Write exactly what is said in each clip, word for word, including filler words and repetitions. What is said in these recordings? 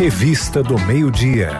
Revista do Meio-Dia.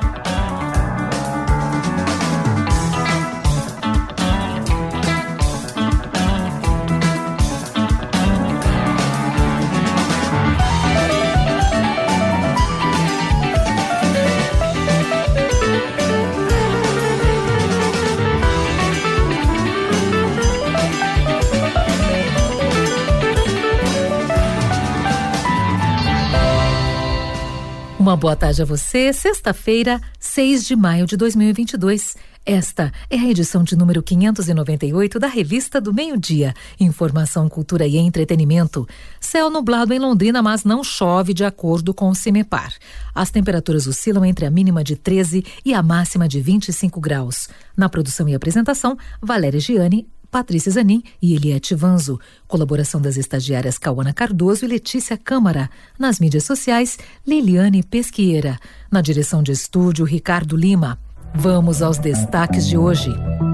Uma boa tarde a você, sexta-feira, seis de maio de dois mil e vinte e dois. Esta é a edição de número quinhentos e noventa e oito da Revista do Meio-Dia. Informação, cultura e entretenimento. Céu nublado em Londrina, mas não chove de acordo com o CIMEPAR. As temperaturas oscilam entre a mínima de treze e a máxima de vinte e cinco graus. Na produção e apresentação, Valéria Gianni, Patrícia Zanin e Eliette Vanzo. Colaboração das estagiárias Cauana Cardoso e Letícia Câmara. Nas mídias sociais, Liliane Pesqueira. Na direção de estúdio, Ricardo Lima. Vamos aos destaques de hoje.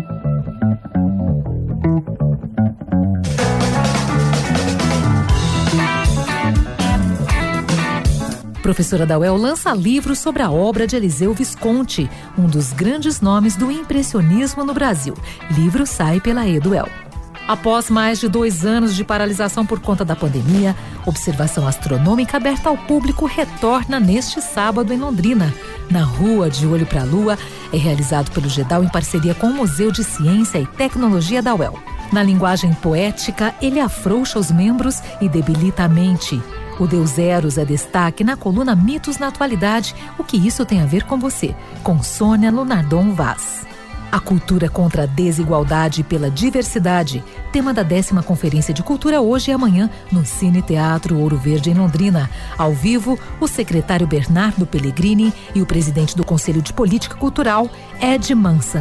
Professora da U E L lança livro sobre a obra de Eliseu Visconti, um dos grandes nomes do impressionismo no Brasil. Livro sai pela Eduel. Após mais de dois anos de paralisação por conta da pandemia, observação astronômica aberta ao público retorna neste sábado em Londrina. Na Rua de Olho para a Lua, é realizado pelo GEDAL em parceria com o Museu de Ciência e Tecnologia da U E L. Na linguagem poética, ele afrouxa os membros e debilita a mente. O Deus Eros é destaque na coluna Mitos na Atualidade. O que isso tem a ver com você? Com Sônia Lunardon Vaz. A cultura contra a desigualdade e pela diversidade. Tema da décima Conferência de Cultura hoje e amanhã no Cine Teatro Ouro Verde em Londrina. Ao vivo, o secretário Bernardo Pellegrini e o presidente do Conselho de Política Cultural, Ed Manson.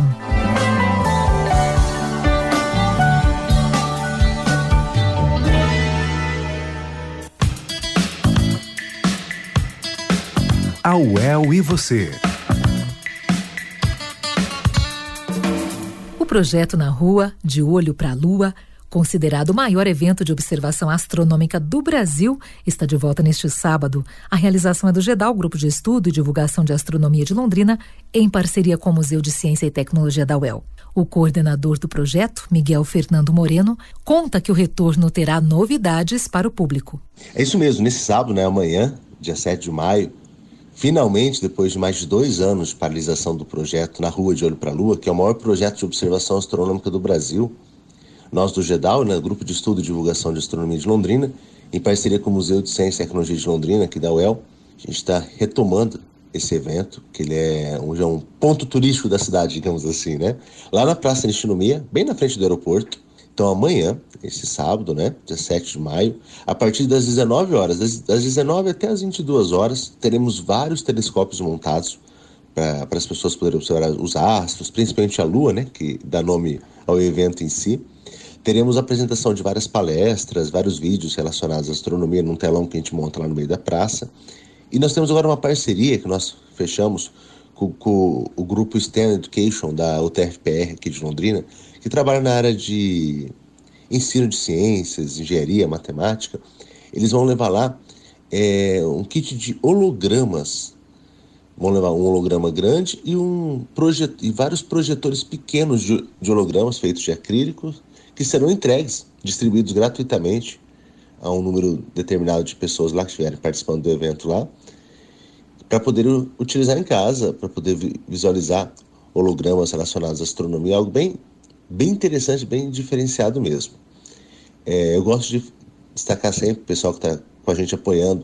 A U E L e você. O projeto Na Rua, de Olho para a Lua, considerado o maior evento de observação astronômica do Brasil, está de volta neste sábado. A realização é do GEDAL, Grupo de Estudo e Divulgação de Astronomia de Londrina, em parceria com o Museu de Ciência e Tecnologia da U E L. O coordenador do projeto, Miguel Fernando Moreno, conta que o retorno terá novidades para o público. É isso mesmo, nesse sábado, né, amanhã, dia sete de maio, finalmente, depois de mais de dois anos de paralisação do projeto Na Rua de Olho para a Lua, que é o maior projeto de observação astronômica do Brasil, nós do GEDAL, né, Grupo de Estudo e Divulgação de Astronomia de Londrina, em parceria com o Museu de Ciência e Tecnologia de Londrina, aqui da U E L, a gente está retomando esse evento, que ele é um, já um ponto turístico da cidade, digamos assim, né? Lá na Praça Nishinomiya, bem na frente do aeroporto. Então amanhã, esse sábado, né, dia sete de maio, a partir das dezenove horas, das, das dezenove até as vinte e duas horas, teremos vários telescópios montados para as pessoas poderem observar os astros, principalmente a Lua, né, que dá nome ao evento em si. Teremos a apresentação de várias palestras, vários vídeos relacionados à astronomia num telão que a gente monta lá no meio da praça. E nós temos agora uma parceria que nós fechamos com, com o grupo STEM Education da U T F P R aqui de Londrina, que trabalha na área de ensino de ciências, engenharia, matemática. Eles vão levar lá é, um kit de hologramas. Vão levar um holograma grande e, um projet... e vários projetores pequenos de, de hologramas feitos de acrílicos que serão entregues, distribuídos gratuitamente a um número determinado de pessoas lá que estiverem participando do evento lá, para poder utilizar em casa, para poder visualizar hologramas relacionados à astronomia, algo bem, bem interessante, bem diferenciado mesmo. É, eu gosto de destacar sempre o pessoal que está com a gente apoiando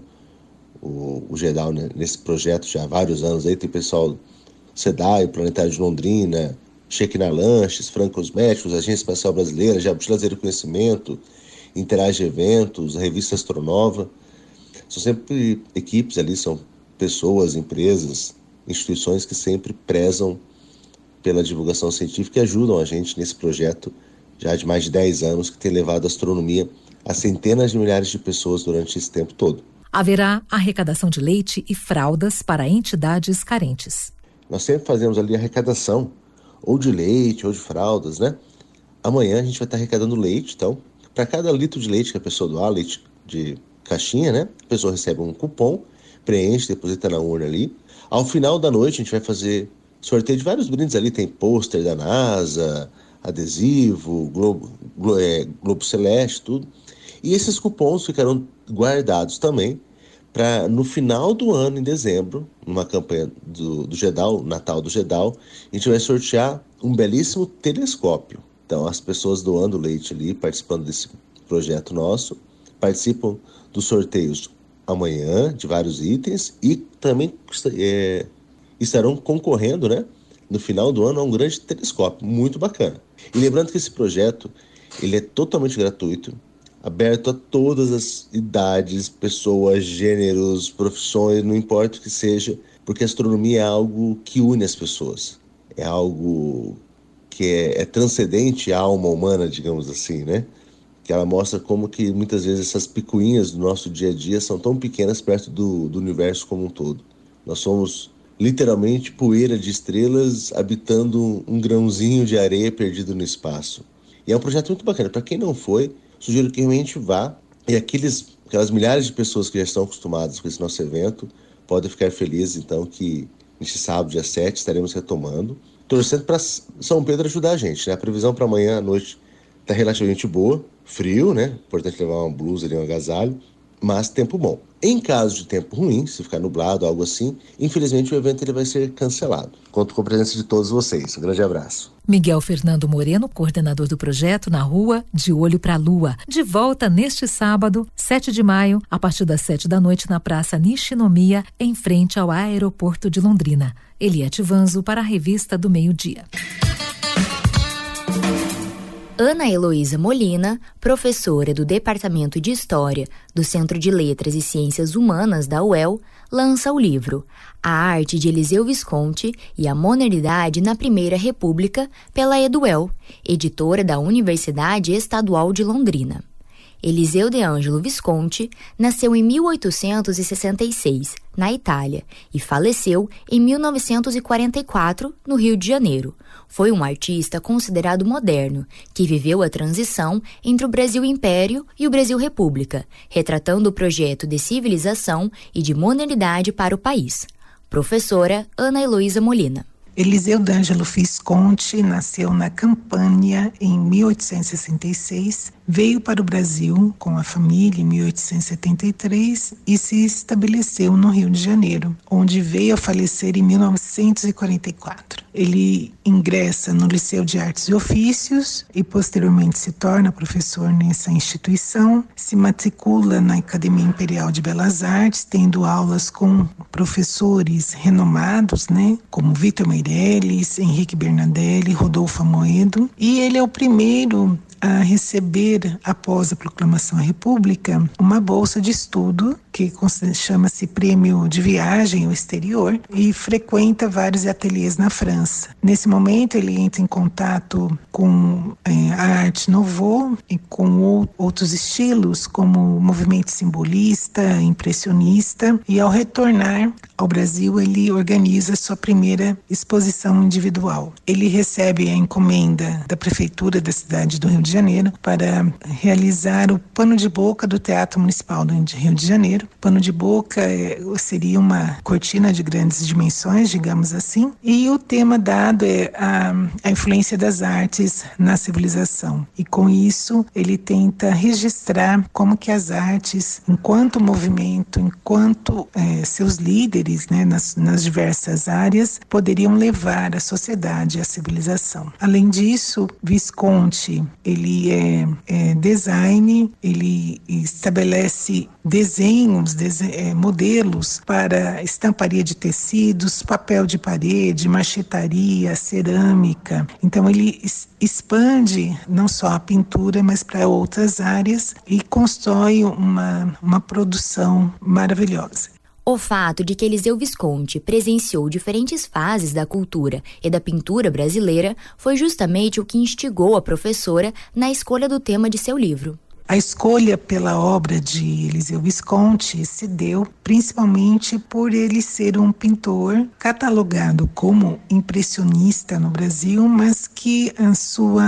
o, o GEDAL, né, nesse projeto já há vários anos. Aí tem o pessoal SEDAI, Planetário de Londrina, Shekinah Lanches, Fran Cosméticos, Agência Espacial Brasileira, Jabuti Lazer e Conhecimento, Interage Eventos, a Revista Astronova. São sempre equipes ali, são pessoas, empresas, instituições que sempre prezam pela divulgação científica e ajudam a gente nesse projeto já de mais de dez anos, que tem levado a astronomia a centenas de milhares de pessoas durante esse tempo todo. Haverá arrecadação de leite e fraldas para entidades carentes. Nós sempre fazemos ali a arrecadação, ou de leite, ou de fraldas, né? Amanhã a gente vai estar arrecadando leite, então, para cada litro de leite que a pessoa doar, leite de caixinha, né? A pessoa recebe um cupom preenche, deposita na urna ali. Ao final da noite a gente vai fazer sorteio de vários brindes ali, tem pôster da NASA, adesivo, Globo, Globo, é, Globo Celeste, tudo. E esses cupons ficarão guardados também para no final do ano, em dezembro, numa campanha do, do Gedal, Natal do Gedal, a gente vai sortear um belíssimo telescópio. Então as pessoas doando leite ali, participando desse projeto nosso, participam dos sorteios amanhã de vários itens e também é, estarão concorrendo, né, no final do ano a um grande telescópio, muito bacana. E lembrando que esse projeto ele é totalmente gratuito, aberto a todas as idades, pessoas, gêneros, profissões, não importa o que seja, porque a astronomia é algo que une as pessoas, é algo que é, é transcendente à alma humana, digamos assim, né? Que ela mostra como que muitas vezes essas picuinhas do nosso dia a dia são tão pequenas perto do, do universo como um todo. Nós somos literalmente poeira de estrelas habitando um grãozinho de areia perdido no espaço. E é um projeto muito bacana. Para quem não foi, sugiro que realmente vá. E aqueles, aquelas milhares de pessoas que já estão acostumadas com esse nosso evento podem ficar felizes, então, que neste sábado, dia sete, estaremos retomando. Torcendo para São Pedro ajudar a gente, né? A previsão para amanhã à noite está relativamente boa, frio, né? Importante levar uma blusa ali, um agasalho, mas tempo bom. Em caso de tempo ruim, se ficar nublado, algo assim, infelizmente o evento ele vai ser cancelado. Conto com a presença de todos vocês. Um grande abraço. Miguel Fernando Moreno, coordenador do projeto Na Rua de Olho para a Lua. De volta neste sábado, sete de maio, a partir das sete da noite, na Praça Nishinomiya, em frente ao aeroporto de Londrina. Eliette Vanzo para a Revista do Meio-Dia. Ana Heloísa Molina, professora do Departamento de História do Centro de Letras e Ciências Humanas da U E L, lança o livro A Arte de Eliseu Visconti e a Modernidade na Primeira República pela Eduel, editora da Universidade Estadual de Londrina. Eliseu de Ângelo Visconti nasceu em mil oitocentos e sessenta e seis, na Itália, e faleceu em mil novecentos e quarenta e quatro, no Rio de Janeiro. Foi um artista considerado moderno, que viveu a transição entre o Brasil Império e o Brasil República, retratando o projeto de civilização e de modernidade para o país. Professora Ana Heloísa Molina. Eliseu d'Angelo Visconti nasceu na Campânia em mil oitocentos e sessenta e seis, veio para o Brasil com a família em mil oitocentos e setenta e três e se estabeleceu no Rio de Janeiro, onde veio a falecer em mil novecentos e quarenta e quatro. Ele ingressa no Liceu de Artes e Ofícios e posteriormente se torna professor nessa instituição, se matricula na Academia Imperial de Belas Artes, tendo aulas com professores renomados, né, como Vitor Meirelles, Henrique Bernadelli, Rodolfo Amoedo, e ele é o primeiro a receber, após a proclamação da República, uma bolsa de estudo que chama-se Prêmio de Viagem ao Exterior e frequenta vários ateliês na França. Nesse momento ele entra em contato com é, a arte nouveau e com ou, outros estilos como o movimento simbolista, impressionista, e ao retornar ao Brasil ele organiza sua primeira exposição individual. Ele recebe a encomenda da prefeitura da cidade do Rio de Janeiro para realizar o pano de boca do Teatro Municipal do Rio de Janeiro. Pano de boca é, seria uma cortina de grandes dimensões, digamos assim, e o tema dado é a, a influência das artes na civilização. E com isso ele tenta registrar como que as artes, enquanto movimento, enquanto é, seus líderes, né, nas, nas diversas áreas, poderiam levar a sociedade à civilização. Além disso, Visconti, ele é, é design, ele estabelece desenhos, dese- é, modelos para estamparia de tecidos, papel de parede, marchetaria, cerâmica. Então ele es- expande não só a pintura, mas para outras áreas e constrói uma, uma produção maravilhosa. O fato de que Eliseu Visconti presenciou diferentes fases da cultura e da pintura brasileira foi justamente o que instigou a professora na escolha do tema de seu livro. A escolha pela obra de Eliseu Visconti se deu principalmente por ele ser um pintor catalogado como impressionista no Brasil, mas que a sua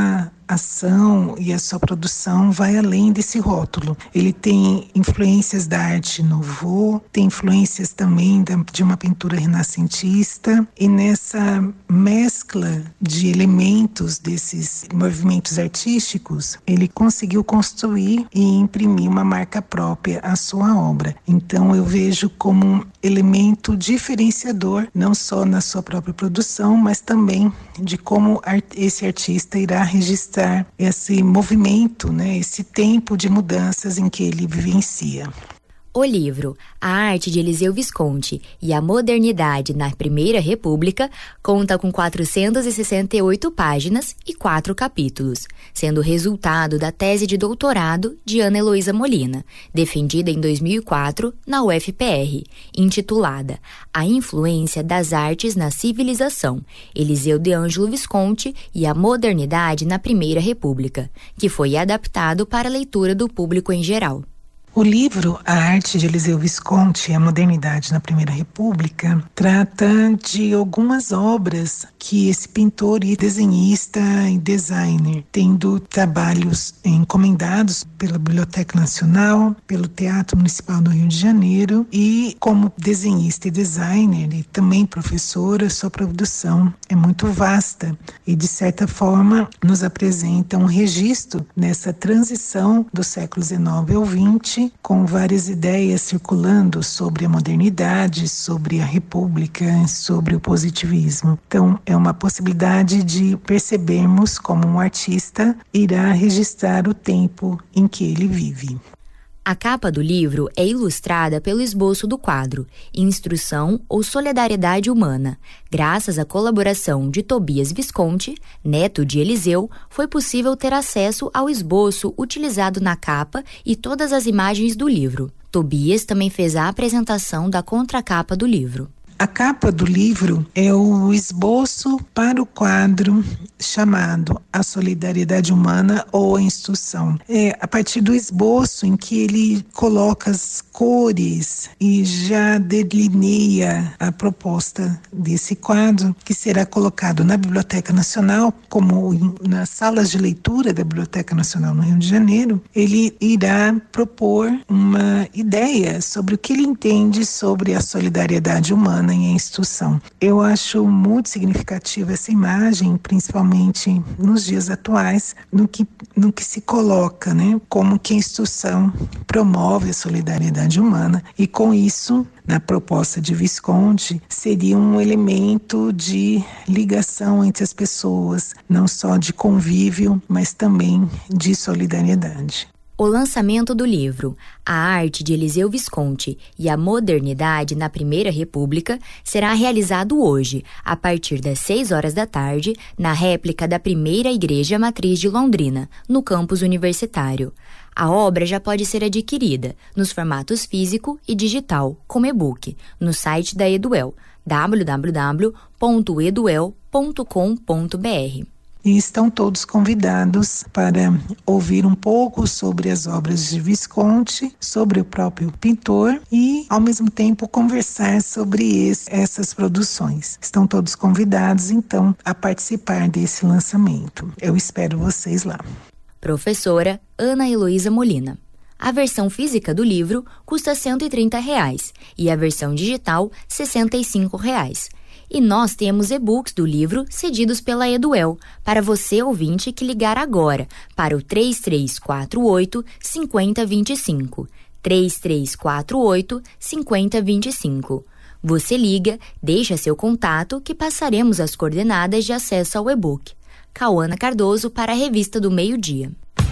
ação e a sua produção vai além desse rótulo. Ele tem influências da arte nouveau, tem influências também da, de uma pintura renascentista, e nessa mescla de elementos desses movimentos artísticos, ele conseguiu construir e imprimir uma marca própria à sua obra. Então eu vejo como um elemento diferenciador, não só na sua própria produção, mas também de como esse artista irá registrar esse movimento, né, esse tempo de mudanças em que ele vivencia. O livro A Arte de Eliseu Visconti e a Modernidade na Primeira República conta com quatrocentas e sessenta e oito páginas e quatro capítulos, sendo resultado da tese de doutorado de Ana Heloísa Molina, defendida em dois mil e quatro na U F P R, intitulada A Influência das Artes na Civilização, Eliseu de Ângelo Visconti e a Modernidade na Primeira República, que foi adaptado para a leitura do público em geral. O livro A Arte de Eliseu Visconti e a Modernidade na Primeira República trata de algumas obras que esse pintor e desenhista e designer, tendo trabalhos encomendados pela Biblioteca Nacional, pelo Teatro Municipal do Rio de Janeiro, e como desenhista e designer e também professora, sua produção é muito vasta e de certa forma nos apresenta um registro nessa transição do século dezenove ao vinte, com várias ideias circulando sobre a modernidade, sobre a república, sobre o positivismo. Então, é uma possibilidade de percebermos como um artista irá registrar o tempo em que ele vive. A capa do livro é ilustrada pelo esboço do quadro Instrução ou Solidariedade Humana. Graças à colaboração de Tobias Visconti, neto de Eliseu, foi possível ter acesso ao esboço utilizado na capa e todas as imagens do livro. Tobias também fez a apresentação da contracapa do livro. A capa do livro é o esboço para o quadro chamado A Solidariedade Humana ou a Instrução. É a partir do esboço em que ele coloca as cores e já delineia a proposta desse quadro, que será colocado na Biblioteca Nacional, como nas salas de leitura da Biblioteca Nacional no Rio de Janeiro. Ele irá propor uma ideia sobre o que ele entende sobre a solidariedade humana em instrução. Eu acho muito significativa essa imagem, principalmente nos dias atuais, no que, no que se coloca, né, como que a instrução promove a solidariedade humana, e com isso, na proposta de Visconti, seria um elemento de ligação entre as pessoas, não só de convívio, mas também de solidariedade. O lançamento do livro A Arte de Eliseu Visconti e a Modernidade na Primeira República será realizado hoje, a partir das seis horas da tarde, na réplica da Primeira Igreja Matriz de Londrina, no campus universitário. A obra já pode ser adquirida nos formatos físico e digital, como e-book, no site da Eduel, w w w ponto eduel ponto com ponto b r. E estão todos convidados para ouvir um pouco sobre as obras de Visconti, sobre o próprio pintor e, ao mesmo tempo, conversar sobre esse, essas produções. Estão todos convidados, então, a participar desse lançamento. Eu espero vocês lá. Professora Ana Heloísa Molina. A versão física do livro custa cento e trinta reais e a versão digital sessenta e cinco reais. E nós temos e-books do livro cedidos pela Eduel, para você ouvinte que ligar agora para o três três quatro oito, cinco zero dois cinco. três três quatro oito, cinco zero dois cinco. Você liga, deixa seu contato que passaremos as coordenadas de acesso ao e-book. Cauana Cardoso para a Revista do Meio-Dia.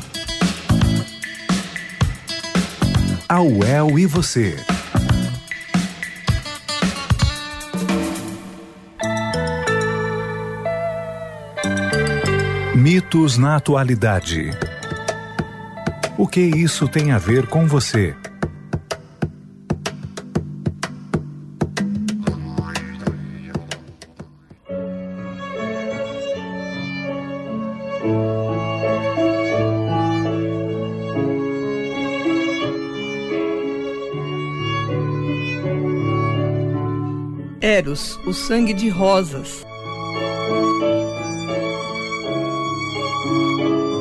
A U E L e você. Mitos na atualidade. O que isso tem a ver com você? Eros, o sangue de rosas.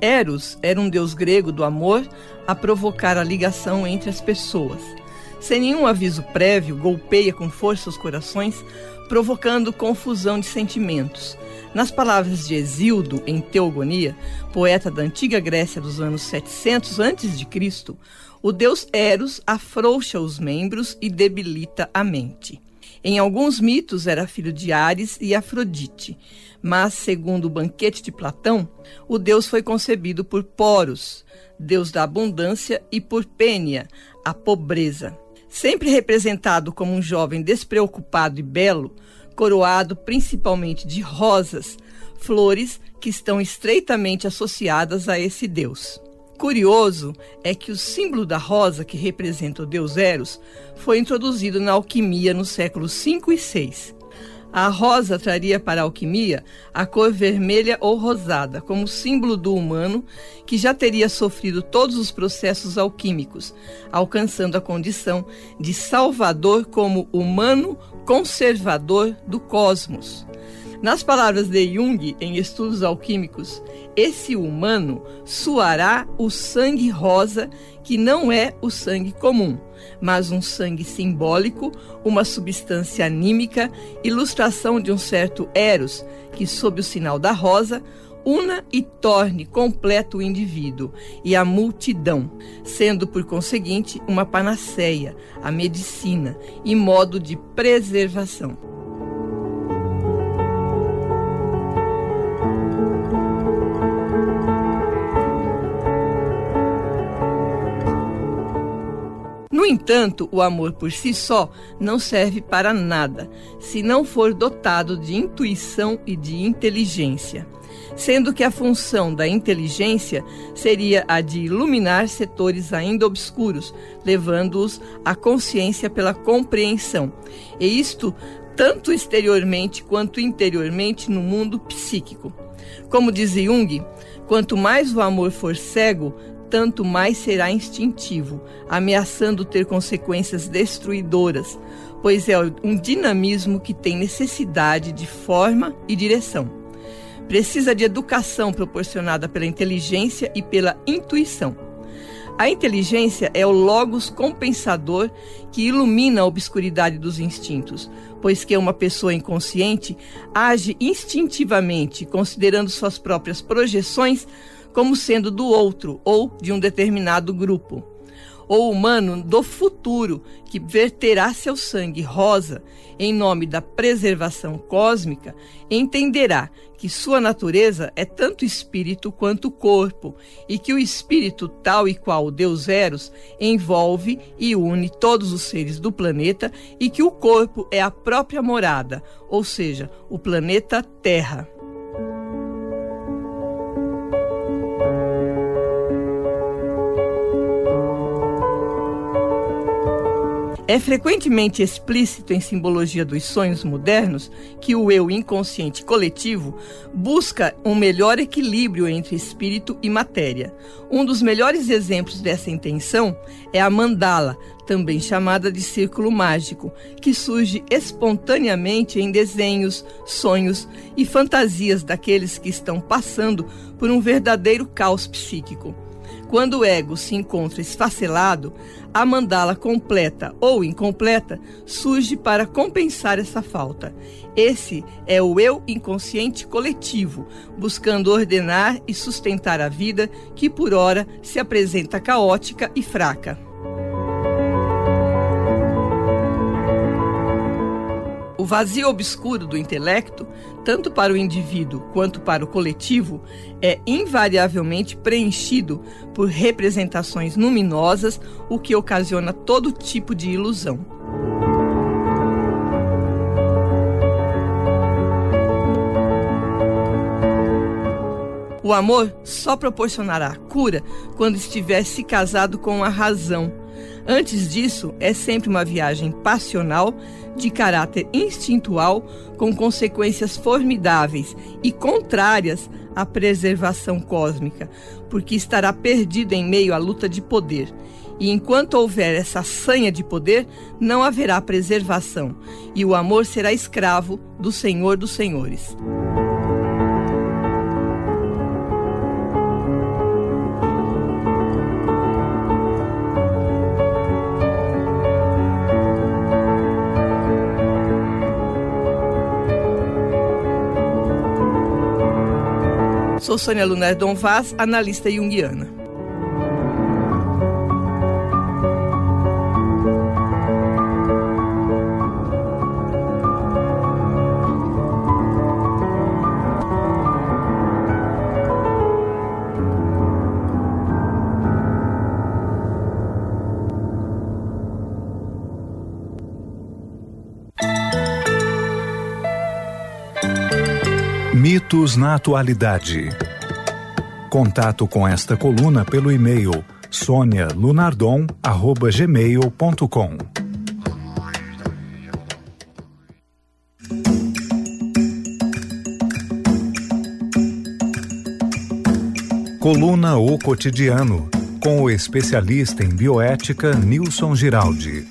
Eros era um deus grego do amor a provocar a ligação entre as pessoas. Sem nenhum aviso prévio, golpeia com força os corações, provocando confusão de sentimentos. Nas palavras de Hesíodo, em Teogonia, poeta da antiga Grécia dos anos setecentos antes de Cristo, o deus Eros afrouxa os membros e debilita a mente. Em alguns mitos era filho de Ares e Afrodite, mas, segundo o banquete de Platão, o deus foi concebido por Poros, deus da abundância, e por Pênia, a pobreza. Sempre representado como um jovem despreocupado e belo, coroado principalmente de rosas, flores que estão estreitamente associadas a esse deus. Curioso é que o símbolo da rosa, que representa o deus Eros, foi introduzido na alquimia nos séculos cinco e seis. A rosa traria para a alquimia a cor vermelha ou rosada, como símbolo do humano que já teria sofrido todos os processos alquímicos, alcançando a condição de salvador como humano conservador do cosmos. Nas palavras de Jung, em Estudos Alquímicos, esse humano suará o sangue rosa, que não é o sangue comum, mas um sangue simbólico, uma substância anímica, ilustração de um certo Eros, que, sob o sinal da rosa, una e torne completo o indivíduo e a multidão, sendo, por conseguinte, uma panaceia, a medicina e modo de preservação. No entanto, o amor por si só não serve para nada, se não for dotado de intuição e de inteligência, sendo que a função da inteligência seria a de iluminar setores ainda obscuros, levando-os à consciência pela compreensão, e isto tanto exteriormente quanto interiormente no mundo psíquico. Como diz Jung, quanto mais o amor for cego, tanto mais será instintivo, ameaçando ter consequências destruidoras, pois é um dinamismo que tem necessidade de forma e direção. Precisa de educação proporcionada pela inteligência e pela intuição. A inteligência é o logos compensador que ilumina a obscuridade dos instintos, pois que uma pessoa inconsciente age instintivamente, considerando suas próprias projeções como sendo do outro ou de um determinado grupo. O humano do futuro, que verterá seu sangue rosa em nome da preservação cósmica, entenderá que sua natureza é tanto espírito quanto corpo, e que o espírito, tal e qual o deus Eros, envolve e une todos os seres do planeta, e que o corpo é a própria morada, ou seja, o planeta Terra. É frequentemente explícito em simbologia dos sonhos modernos que o eu inconsciente coletivo busca um melhor equilíbrio entre espírito e matéria. Um dos melhores exemplos dessa intenção é a mandala, também chamada de círculo mágico, que surge espontaneamente em desenhos, sonhos e fantasias daqueles que estão passando por um verdadeiro caos psíquico. Quando o ego se encontra esfacelado, a mandala completa ou incompleta surge para compensar essa falta. Esse é o eu inconsciente coletivo, buscando ordenar e sustentar a vida que, por ora, se apresenta caótica e fraca. O vazio obscuro do intelecto, tanto para o indivíduo quanto para o coletivo, é invariavelmente preenchido por representações luminosas, o que ocasiona todo tipo de ilusão. O amor só proporcionará cura quando estiver se casado com a razão. Antes disso, é sempre uma viagem passional, de caráter instintual, com consequências formidáveis e contrárias à preservação cósmica, porque estará perdido em meio à luta de poder. E enquanto houver essa sanha de poder, não haverá preservação, e o amor será escravo do Senhor dos Senhores. sou Sônia Lunardon Vaz, analista junguiana. Mitos na atualidade. Contato com esta coluna pelo e-mail sonia lunardon arroba gmail ponto com. Coluna O Cotidiano, com o especialista em bioética Nilson Giraldi.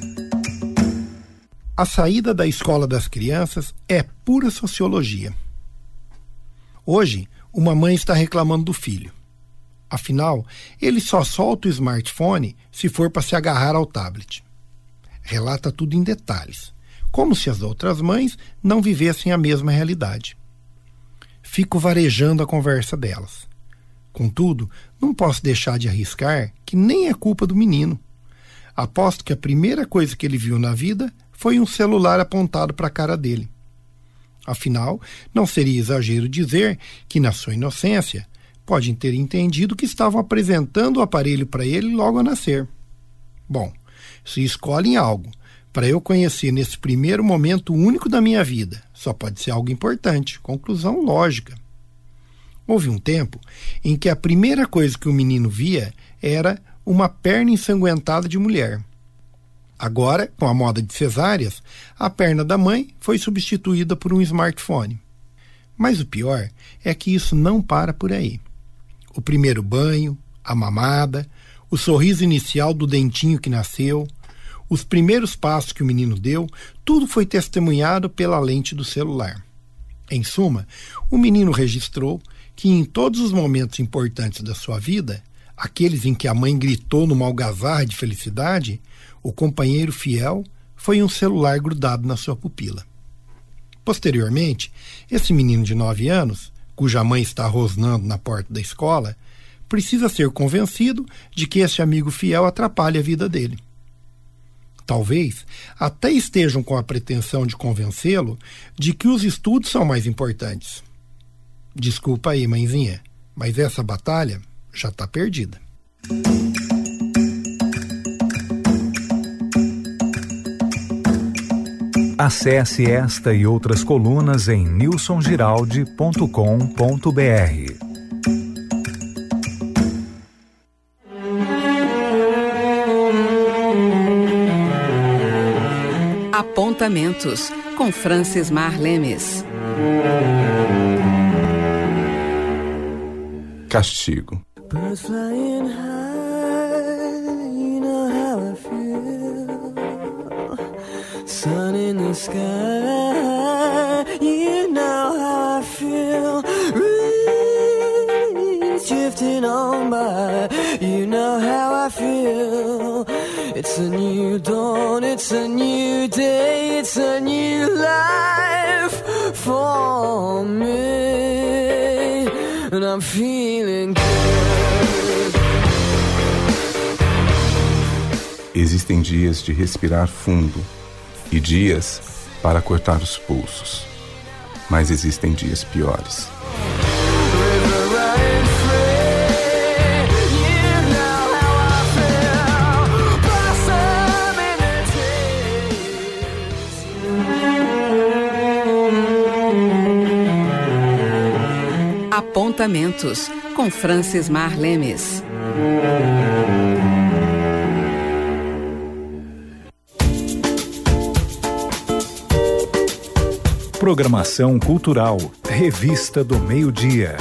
A saída da escola das crianças é pura sociologia. Hoje, uma mãe está reclamando do filho. Afinal, ele só solta o smartphone se for para se agarrar ao tablet. Relata tudo em detalhes, como se as outras mães não vivessem a mesma realidade. Fico varejando a conversa delas. Contudo, não posso deixar de arriscar que nem é culpa do menino. Aposto que a primeira coisa que ele viu na vida foi um celular apontado para a cara dele. Afinal, não seria exagero dizer que, na sua inocência, podem ter entendido que estavam apresentando o aparelho para ele logo ao nascer. Bom, se escolhem algo para eu conhecer nesse primeiro momento único da minha vida, só pode ser algo importante. Conclusão lógica. Houve um tempo em que a primeira coisa que o menino via era uma perna ensanguentada de mulher. Agora, com a moda de cesáreas, a perna da mãe foi substituída por um smartphone. Mas o pior é que isso não para por aí. O primeiro banho, a mamada, o sorriso inicial do dentinho que nasceu, os primeiros passos que o menino deu, tudo foi testemunhado pela lente do celular. Em suma, o menino registrou que em todos os momentos importantes da sua vida, aqueles em que a mãe gritou numa algazarra de felicidade, o companheiro fiel foi um celular grudado na sua pupila. Posteriormente, esse menino de nove anos, cuja mãe está rosnando na porta da escola, precisa ser convencido de que esse amigo fiel atrapalha a vida dele. Talvez até estejam com a pretensão de convencê-lo de que os estudos são mais importantes. Desculpa aí, mãezinha, mas essa batalha já está perdida. Acesse esta e outras colunas em nilson giraldi ponto com ponto b r. Apontamentos, com Francis Mar Lemes. Castigo. Sun in the sky, you know how I feel. Breeze drifting on by, you know how I feel. It's a new dawn, it's a new day, it's a new life for me, and I'm feeling good. Existem dias de respirar fundo e dias para cortar os pulsos, mas existem dias piores. Apontamentos, com Francis Mar Lemes. Programação cultural, Revista do Meio-Dia.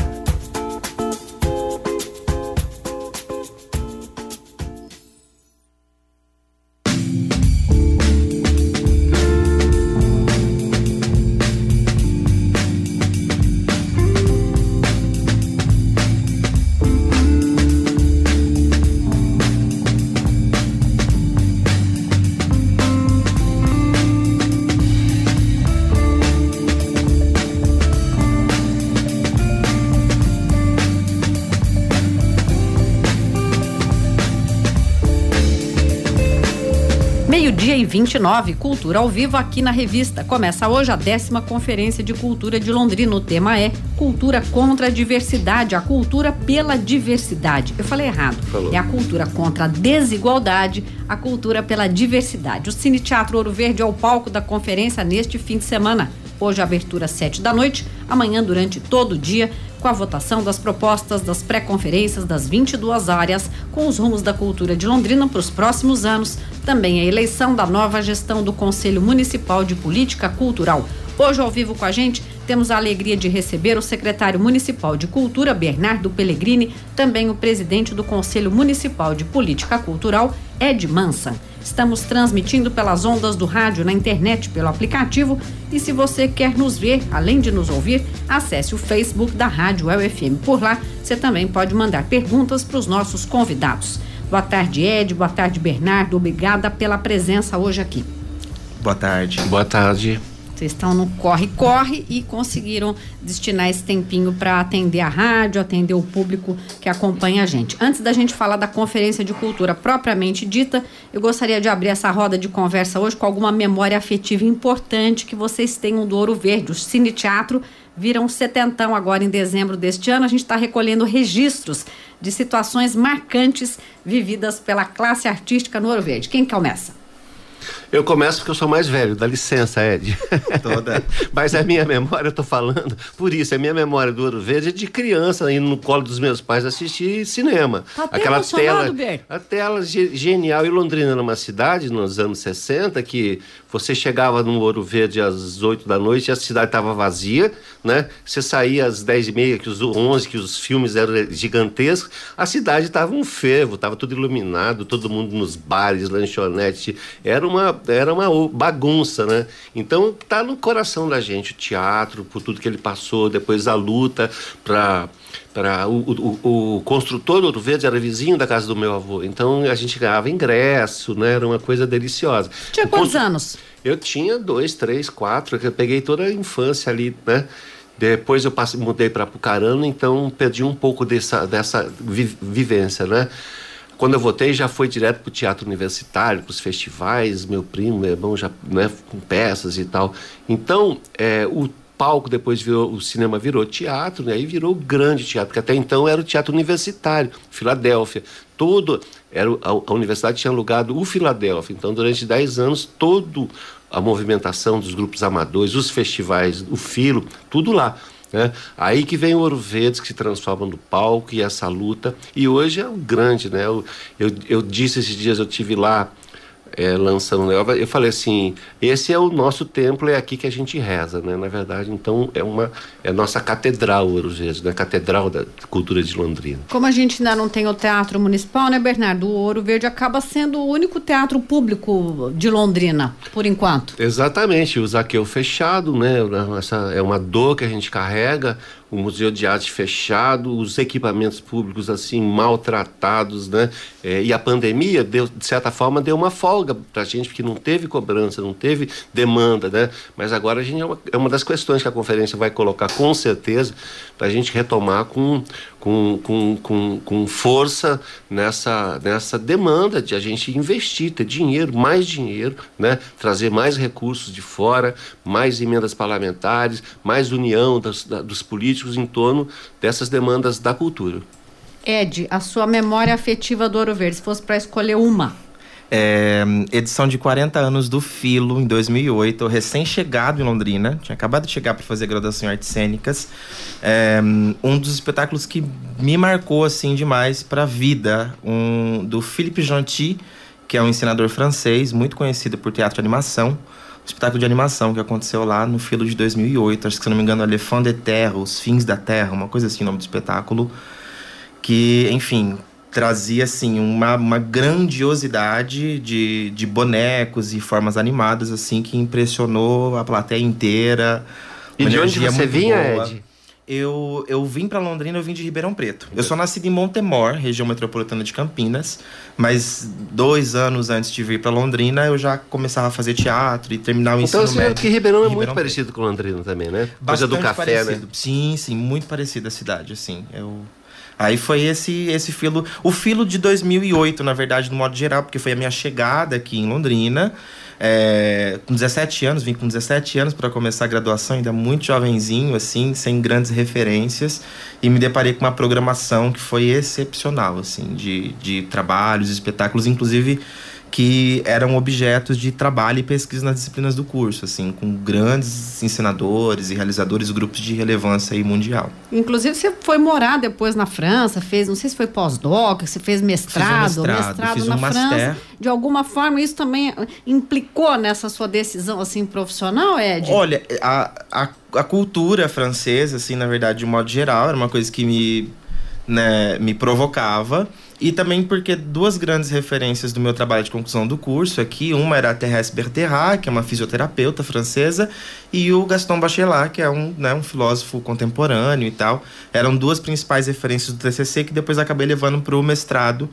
meio-dia e vinte e nove, Cultura ao Vivo aqui na revista. Começa hoje a décima Conferência de Cultura de Londrina. O tema é Cultura contra a Diversidade, a cultura pela diversidade. Eu falei errado. Falou. É a cultura contra a desigualdade, a cultura pela diversidade. O Cine Teatro Ouro Verde é o palco da conferência neste fim de semana. Hoje a abertura às sete da noite, amanhã durante todo o dia, com a votação das propostas das pré-conferências das vinte e duas áreas, com os rumos da cultura de Londrina para os próximos anos, também a eleição da nova gestão do Conselho Municipal de Política Cultural. Hoje, ao vivo com a gente, temos a alegria de receber o secretário municipal de Cultura, Bernardo Pellegrini, também o presidente do Conselho Municipal de Política Cultural, Ed Mansa. Estamos transmitindo pelas ondas do rádio, na internet, pelo aplicativo. E se você quer nos ver, além de nos ouvir, acesse o Facebook da Rádio U E L F M. Por lá, você também pode mandar perguntas para os nossos convidados. Boa tarde, Ed. Boa tarde, Bernardo. Obrigada pela presença hoje aqui. Boa tarde. Boa tarde. Vocês estão no corre-corre e conseguiram destinar esse tempinho para atender a rádio, atender o público que acompanha a gente. Antes da gente falar da Conferência de Cultura propriamente dita, eu gostaria de abrir essa roda de conversa hoje com alguma memória afetiva importante que vocês tenham do Ouro Verde. O Cine Teatro vira um setentão agora em dezembro deste ano. A gente está recolhendo registros de situações marcantes vividas pela classe artística no Ouro Verde. Quem começa? Eu começo porque eu sou mais velho, dá licença, Ed. Toda. Mas a minha memória, eu tô falando, por isso, a minha memória do Ouro Verde é de criança, indo no colo dos meus pais assistir cinema. Tá Aquela tela, Ber. a tela ge- genial. E Londrina era uma cidade, nos anos sessenta, que você chegava no Ouro Verde às oito da noite e a cidade estava vazia, né? Você saía às dez e meia, que os onze, que os filmes eram gigantescos, a cidade estava um fervo, estava tudo iluminado, todo mundo nos bares, lanchonete, era uma, era uma bagunça, né? Então tá no coração da gente o teatro, por tudo que ele passou, depois a luta para... Pra, o, o, o construtor do Ouro Verde era vizinho da casa do meu avô, então a gente ganhava ingresso, né? Era uma coisa deliciosa. Tinha quantos constru... anos? Eu tinha dois, três, quatro, eu peguei toda a infância ali, né? Depois eu passei, mudei para Apucarana, então perdi um pouco dessa, dessa vi, vivência, né? Quando eu voltei, já foi direto para o teatro universitário, para os festivais, meu primo, meu irmão, já, né, com peças e tal. Então, é, o palco depois virou, o cinema virou teatro, né? Aí virou o grande teatro, porque até então era o teatro universitário, Filadélfia. Todo, era, a, a universidade tinha alugado o Filadélfia, então durante dez anos, todo a movimentação dos grupos amadores, os festivais, o Filo, tudo lá. Né? Aí que vem o Ouro Verde, que se transforma no palco, e essa luta, e hoje é o grande, né? Eu, eu, eu disse esses dias, eu tive lá É, lançando, eu falei assim, esse é o nosso templo, é aqui que a gente reza, né? Na verdade, então, é uma é a nossa catedral, Ouro Verde, né? Catedral da cultura de Londrina. Como a gente ainda não tem o teatro municipal, né, Bernardo? O Ouro Verde acaba sendo o único teatro público de Londrina, por enquanto. Exatamente, o Zaqueu fechado, né? Essa é uma dor que a gente carrega, o Museu de Arte fechado, os equipamentos públicos assim maltratados, né? É, e a pandemia, deu, de certa forma, deu uma folga pra gente, porque não teve cobrança, não teve demanda, né? Mas agora a gente é uma, é uma das questões que a conferência vai colocar com certeza pra gente retomar com, com, com, com, com força nessa, nessa demanda de a gente investir, ter dinheiro, mais dinheiro, né? Trazer mais recursos de fora, mais emendas parlamentares, mais união das, da, dos políticos em torno dessas demandas da cultura. Ed, a sua memória afetiva do Ouro Verde, se fosse para escolher uma. É, edição de quarenta anos do Filo, em dois mil e oito, eu recém-chegado em Londrina, tinha acabado de chegar para fazer graduação em artes cênicas. É, um dos espetáculos que me marcou assim demais para a vida, um, do Philippe Gentil, que é um encenador francês, muito conhecido por teatro de animação. Um espetáculo de animação que aconteceu lá no Filo de dois mil e oito, acho que se não me engano, Le Fin de Terre, Os Fins da Terra, uma coisa assim o nome do espetáculo, que, enfim, trazia assim uma, uma grandiosidade de, de bonecos e formas animadas assim que impressionou a plateia inteira. E de onde você vinha, boa. Ed? Eu, eu vim para Londrina, eu vim de Ribeirão Preto. Eu sou nascido em Montemor, região metropolitana de Campinas, mas dois anos antes de vir para Londrina, eu já começava a fazer teatro e terminar o ensino médio. Então, que Ribeirão é Ribeirão muito Preto. Parecido com Londrina também, né? Bastante coisa do café, parecido. né? Sim, sim, muito parecida a cidade, assim. Eu Aí foi esse, esse filo, o filo de dois mil e oito, na verdade, no modo geral, porque foi a minha chegada aqui em Londrina. É, com dezessete anos, vim com dezessete anos para começar a graduação, ainda muito jovenzinho, assim, sem grandes referências, e me deparei com uma programação que foi excepcional, assim, de, de trabalhos, espetáculos, inclusive que eram objetos de trabalho e pesquisa nas disciplinas do curso, assim, com grandes ensinadores e realizadores, grupos de relevância aí mundial. Inclusive, você foi morar depois na França, fez, não sei se foi pós-doc, você fez mestrado, fiz um mestrado, mestrado fiz na um França. master. De alguma forma, isso também implicou nessa sua decisão, assim, profissional, Ed? Olha, a, a, a cultura francesa, assim, na verdade, de um modo geral, era uma coisa que me, né, me provocava. E também porque duas grandes referências do meu trabalho de conclusão do curso aqui, uma era a Thérèse Bertherat, que é uma fisioterapeuta francesa, e o Gaston Bachelard, que é um, né, um filósofo contemporâneo e tal. Eram duas principais referências do T C C que depois acabei levando para o mestrado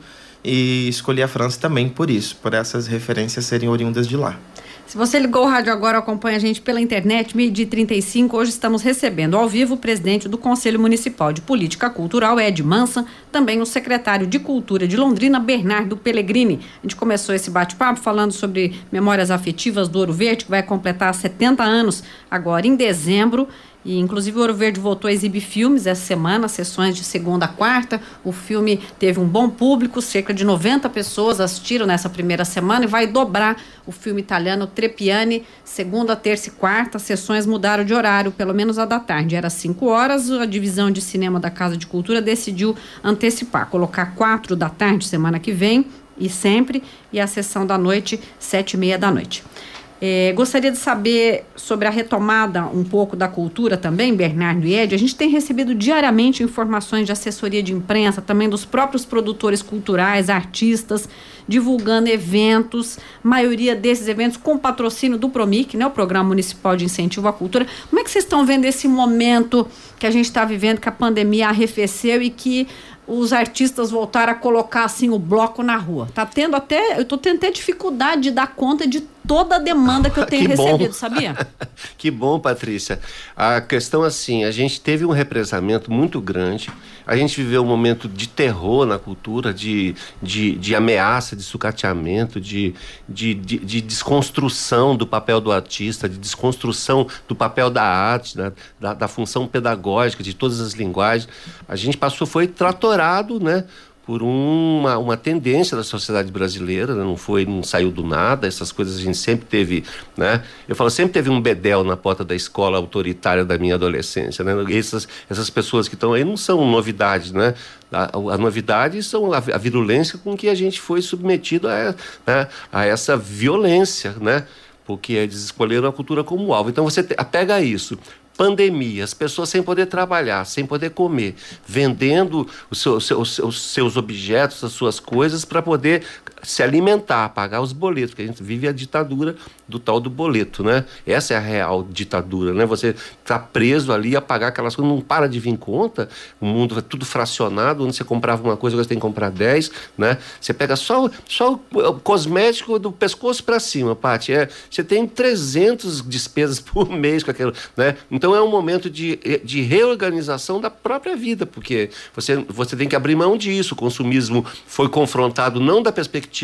e escolhi a França também por isso, por essas referências serem oriundas de lá. Se você ligou o rádio agora, acompanha a gente pela internet, meio-dia e trinta e cinco. Hoje estamos recebendo ao vivo o presidente do Conselho Municipal de Política Cultural, Ed Mansa, também o secretário de Cultura de Londrina, Bernardo Pellegrini. A gente começou esse bate-papo falando sobre memórias afetivas do Ouro Verde, que vai completar setenta anos agora em dezembro. E, inclusive, o Ouro Verde voltou a exibir filmes essa semana, sessões de segunda a quarta. O filme teve um bom público, cerca de noventa pessoas assistiram nessa primeira semana e vai dobrar o filme italiano Trepiani, segunda, terça e quarta. As sessões mudaram de horário, pelo menos a da tarde. Era cinco horas, a divisão de cinema da Casa de Cultura decidiu antecipar, colocar quatro da tarde semana que vem e sempre, e a sessão da noite, sete e meia da noite. É, gostaria de saber sobre a retomada um pouco da cultura também, Bernardo e Ed. A gente tem recebido diariamente informações de assessoria de imprensa, também dos próprios produtores culturais, artistas, divulgando eventos, maioria desses eventos com patrocínio do PROMIC, né, o Programa Municipal de Incentivo à Cultura. Como é que vocês estão vendo esse momento que a gente está vivendo, que a pandemia arrefeceu e que os artistas voltaram a colocar assim o bloco na rua? Tá tendo até, eu tô tendo até dificuldade de dar conta de toda a demanda que eu tenho que recebido, bom. Sabia? Que bom, Patrícia. A questão assim, a gente teve um represamento muito grande, a gente viveu um momento de terror na cultura, de, de, de ameaça, de sucateamento, de, de, de, de desconstrução do papel do artista, de desconstrução do papel da arte, da, da, da função pedagógica, de todas as linguagens. A gente passou, foi tratorado, né, por uma, uma tendência da sociedade brasileira, né? não foi, não saiu do nada, essas coisas a gente sempre teve, né? Eu falo, sempre teve um bedel na porta da escola autoritária da minha adolescência, né? Essas, essas pessoas que estão aí não são novidades, né? A, a novidade são a, a virulência com que a gente foi submetido a, né? a essa violência, né? Porque eles escolheram a cultura como alvo. Então você te, pega isso. Pandemia, as pessoas sem poder trabalhar, sem poder comer, vendendo os seus, os, os seus objetos, as suas coisas para poder se alimentar, pagar os boletos, porque a gente vive a ditadura do tal do boleto, né? Essa é a real ditadura, né? Você está preso ali a pagar aquelas coisas, não para de vir conta, o mundo é tudo fracionado, onde você comprava uma coisa, agora você tem que comprar dez, né? Você pega só, só o cosmético do pescoço para cima, Paty, é, você tem trezentas despesas por mês com aquilo, né? Então é um momento de, de reorganização da própria vida, porque você, você tem que abrir mão disso. O consumismo foi confrontado não da perspectiva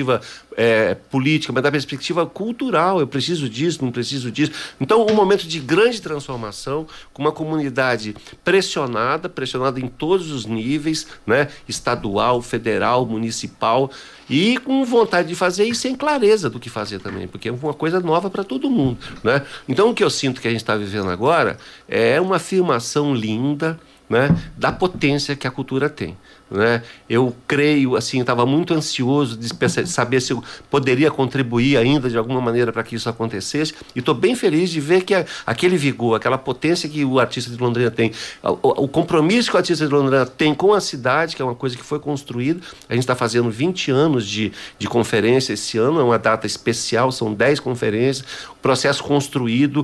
é, política, mas da perspectiva cultural. Eu preciso disso, não preciso disso. Então, um momento de grande transformação, com uma comunidade pressionada, pressionada em todos os níveis, né? Estadual, federal, municipal, e com vontade de fazer e sem clareza do que fazer também, porque é uma coisa nova para todo mundo, né? Então, o que eu sinto que a gente está vivendo agora é uma afirmação linda, né, da potência que a cultura tem, né? Eu creio, assim, estava muito ansioso de saber se eu poderia contribuir ainda de alguma maneira para que isso acontecesse, e estou bem feliz de ver que a, aquele vigor, aquela potência que o artista de Londrina tem, o, o compromisso que o artista de Londrina tem com a cidade, que é uma coisa que foi construída. A gente está fazendo vinte anos de, de conferência esse ano, é uma data especial, são dez conferências, processo construído,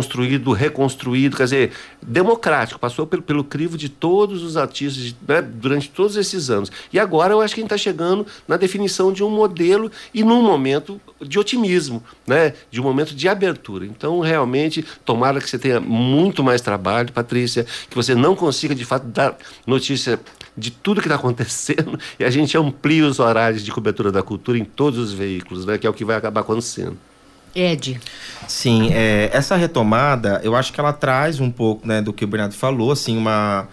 desconstruído, reconstruído, quer dizer, democrático, passou pelo, pelo crivo de todos os artistas, né, durante durante todos esses anos. E agora eu acho que a gente está chegando na definição de um modelo e num momento de otimismo, né? De um momento de abertura. Então, realmente, tomara que você tenha muito mais trabalho, Patrícia, que você não consiga, de fato, dar notícia de tudo que está acontecendo e a gente amplie os horários de cobertura da cultura em todos os veículos, né? Que é o que vai acabar acontecendo. Ed. Sim, é, essa retomada, eu acho que ela traz um pouco, né, do que o Bernardo falou, assim, uma,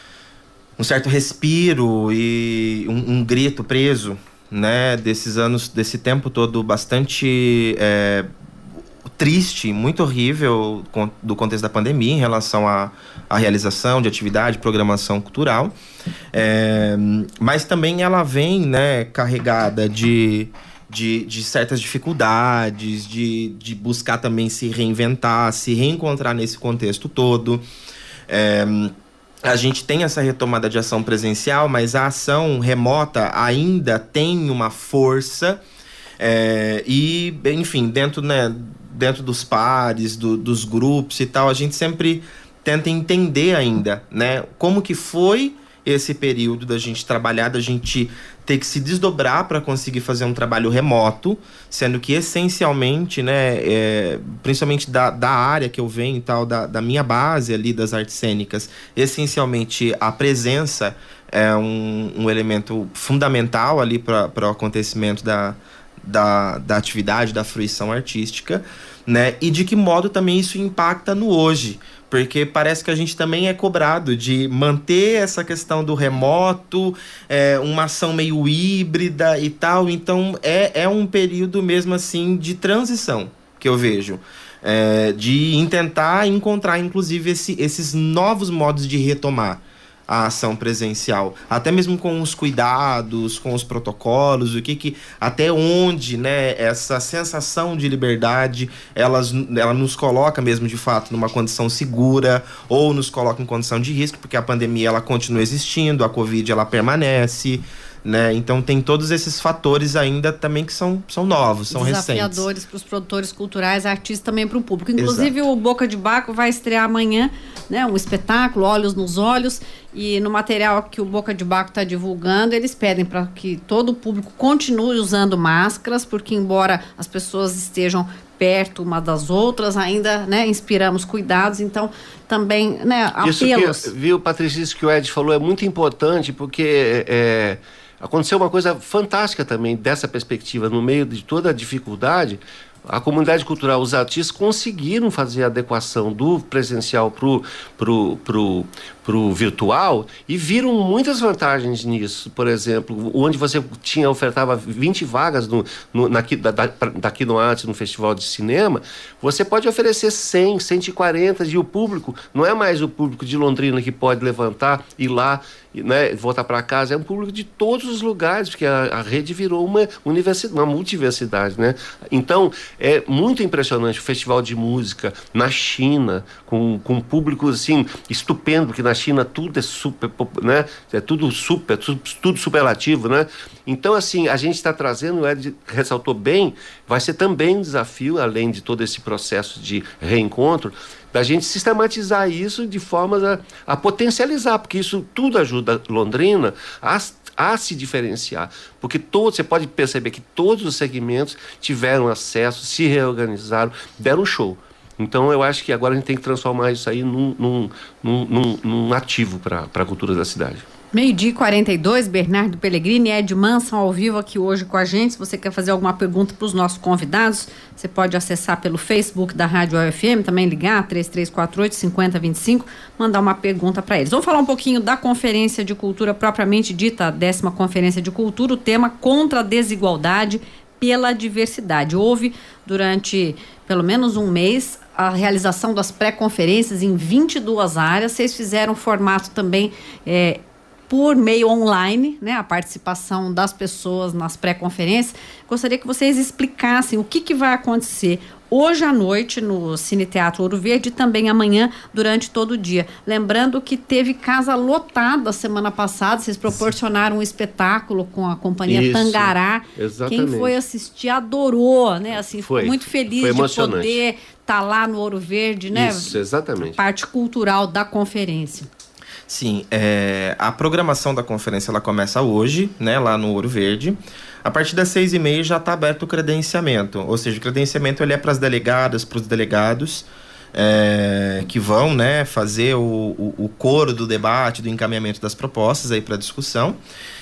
um certo respiro e um, um grito preso, né, desses anos, desse tempo todo bastante é, triste, muito horrível do contexto da pandemia em relação à, à realização de atividade, programação cultural, é, mas também ela vem, né, carregada de... De, de certas dificuldades, de, de buscar também se reinventar, se reencontrar nesse contexto todo. É, a gente tem essa retomada de ação presencial, mas a ação remota ainda tem uma força é, e, enfim, dentro, né, dentro dos pares, do, dos grupos e tal, a gente sempre tenta entender ainda, né, como que foi esse período da gente trabalhar, da gente ter que se desdobrar para conseguir fazer um trabalho remoto, sendo que essencialmente, né, é, principalmente da, da área que eu venho e tal, da, da minha base ali das artes cênicas, essencialmente a presença é um, um elemento fundamental ali para o acontecimento da, da, da atividade, da fruição artística, né, e de que modo também isso impacta no hoje. Porque parece que a gente também é cobrado de manter essa questão do remoto, é, uma ação meio híbrida e tal. Então, é, é um período mesmo assim de transição que eu vejo. É, de tentar encontrar, inclusive, esse, esses novos modos de retomar a ação presencial, até mesmo com os cuidados, com os protocolos, o que que, até onde, né, essa sensação de liberdade, elas, ela nos coloca mesmo, de fato, numa condição segura, ou nos coloca em condição de risco, porque a pandemia, ela continua existindo, a Covid, ela permanece, né? Então tem todos esses fatores ainda também que são, são novos, são recentes. Desafiadores para os produtores culturais, artistas, também para o público. Inclusive, exato, o Boca de Baco vai estrear amanhã, né, um espetáculo, Olhos nos Olhos, e no material que o Boca de Baco está divulgando, eles pedem para que todo o público continue usando máscaras, porque embora as pessoas estejam perto uma das outras, ainda, né, inspiramos cuidados, então também, né, apelos. Isso que, viu, Patrícia, isso que o Ed falou é muito importante, porque é, aconteceu uma coisa fantástica também dessa perspectiva, no meio de toda a dificuldade. A comunidade cultural, os artistas conseguiram fazer a adequação do presencial pro, pro, pro, pro virtual e viram muitas vantagens nisso. Por exemplo, onde você tinha, ofertava vinte vagas no, no, naqui, da, da, daqui no Arte, no Festival de Cinema, você pode oferecer cem, cento e quarenta, e o público não é mais o público de Londrina que pode levantar, ir lá, né, voltar para casa, é um público de todos os lugares, porque a, a rede virou uma universidade, uma multiversidade, né? Então, é muito impressionante o festival de música na China, com, com um público, assim, estupendo, porque na China tudo é super, né? É tudo super, tudo, tudo superlativo, né? Então, assim, a gente está trazendo, o Ed ressaltou bem, vai ser também um desafio, além de todo esse processo de reencontro, da gente sistematizar isso de forma a, a potencializar, porque isso tudo ajuda Londrina a, a se diferenciar, porque todo, você pode perceber que todos os segmentos tiveram acesso, se reorganizaram, deram show. Então eu acho que agora a gente tem que transformar isso aí num, num, num, num, num ativo para a cultura da cidade. Meio-dia e quarenta e dois, Bernardo Pellegrini e Ed Manson ao vivo aqui hoje com a gente. Se você quer fazer alguma pergunta para os nossos convidados, você pode acessar pelo Facebook da Rádio U F M, também ligar três três quatro oito, cinco zero dois cinco, mandar uma pergunta para eles. Vamos falar um pouquinho da Conferência de Cultura propriamente dita, a décima Conferência de Cultura, o tema Contra a Desigualdade pela Diversidade. Houve durante pelo menos um mês a realização das pré-conferências em vinte e duas áreas. Vocês fizeram formato também é, por meio online, né, a participação das pessoas nas pré-conferências. Gostaria que vocês explicassem o que, que vai acontecer hoje à noite no Cine Teatro Ouro Verde e também amanhã durante todo o dia. Lembrando que teve casa lotada semana passada, vocês proporcionaram um espetáculo com a companhia Isso, Tangará. Exatamente. Quem foi assistir adorou, né? Assim, foi, ficou muito feliz de poder estar tá lá no Ouro Verde, né? Isso, exatamente. A parte cultural da conferência. Sim, é, a programação da conferência ela começa hoje, né, lá no Ouro Verde. A partir das seis e meia já está aberto o credenciamento, ou seja, o credenciamento ele é para as delegadas, para os delegados é, que vão, né, fazer o, o, o coro do debate, do encaminhamento das propostas aí para discussão.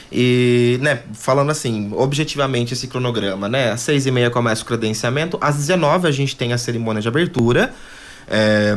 E, né, falando assim, objetivamente esse cronograma, né, às seis e meia começa o credenciamento, às dezenove a gente tem a cerimônia de abertura, é,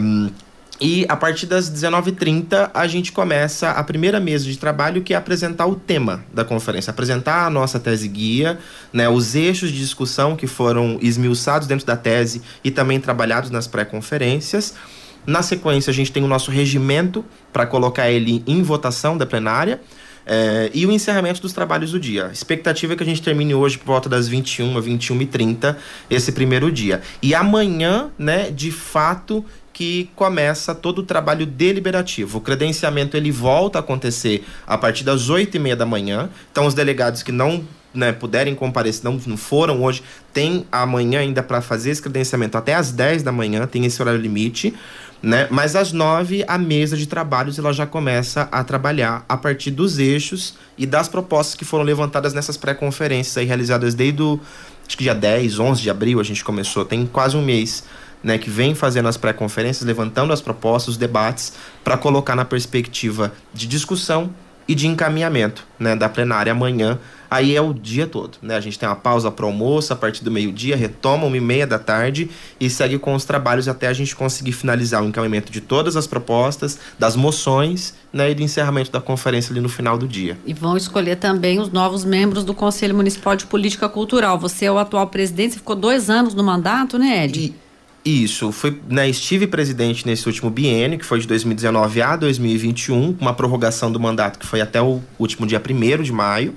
e a partir das dezenove e trinta a gente começa a primeira mesa de trabalho, que é apresentar o tema da conferência, apresentar a nossa tese guia, né, os eixos de discussão que foram esmiuçados dentro da tese e também trabalhados nas pré-conferências. Na sequência a gente tem o nosso regimento para colocar ele em votação da plenária. É, e o encerramento dos trabalhos do dia. A expectativa é que a gente termine hoje por volta das vinte e uma, vinte e uma e trinta esse primeiro dia. E amanhã, né, de fato, que começa todo o trabalho deliberativo. O credenciamento ele volta a acontecer a partir das oito e meia da manhã. Então os delegados que não, né, puderem comparecer, não, não foram hoje, tem amanhã ainda para fazer esse credenciamento até às dez da manhã, tem esse horário limite. Né? Mas às nove a mesa de trabalhos ela já começa a trabalhar a partir dos eixos e das propostas que foram levantadas nessas pré-conferências aí, realizadas desde o acho que dia dez, onze de abril a gente começou, tem quase um mês, né, que vem fazendo as pré-conferências, levantando as propostas, os debates, para colocar na perspectiva de discussão e de encaminhamento, né, da plenária amanhã. Aí é o dia todo, né? A gente tem uma pausa para o almoço a partir do meio-dia, retoma uma e meia da tarde e segue com os trabalhos até a gente conseguir finalizar o encaminhamento de todas as propostas, das moções, né, e do encerramento da conferência ali no final do dia. E vão escolher também os novos membros do Conselho Municipal de Política Cultural. Você é o atual presidente, você ficou dois anos no mandato, né, Ed? E... Isso, foi, né, estive presidente nesse último biênio, que foi de dois mil e dezenove a dois mil e vinte e um, com uma prorrogação do mandato que foi até o último dia primeiro de maio.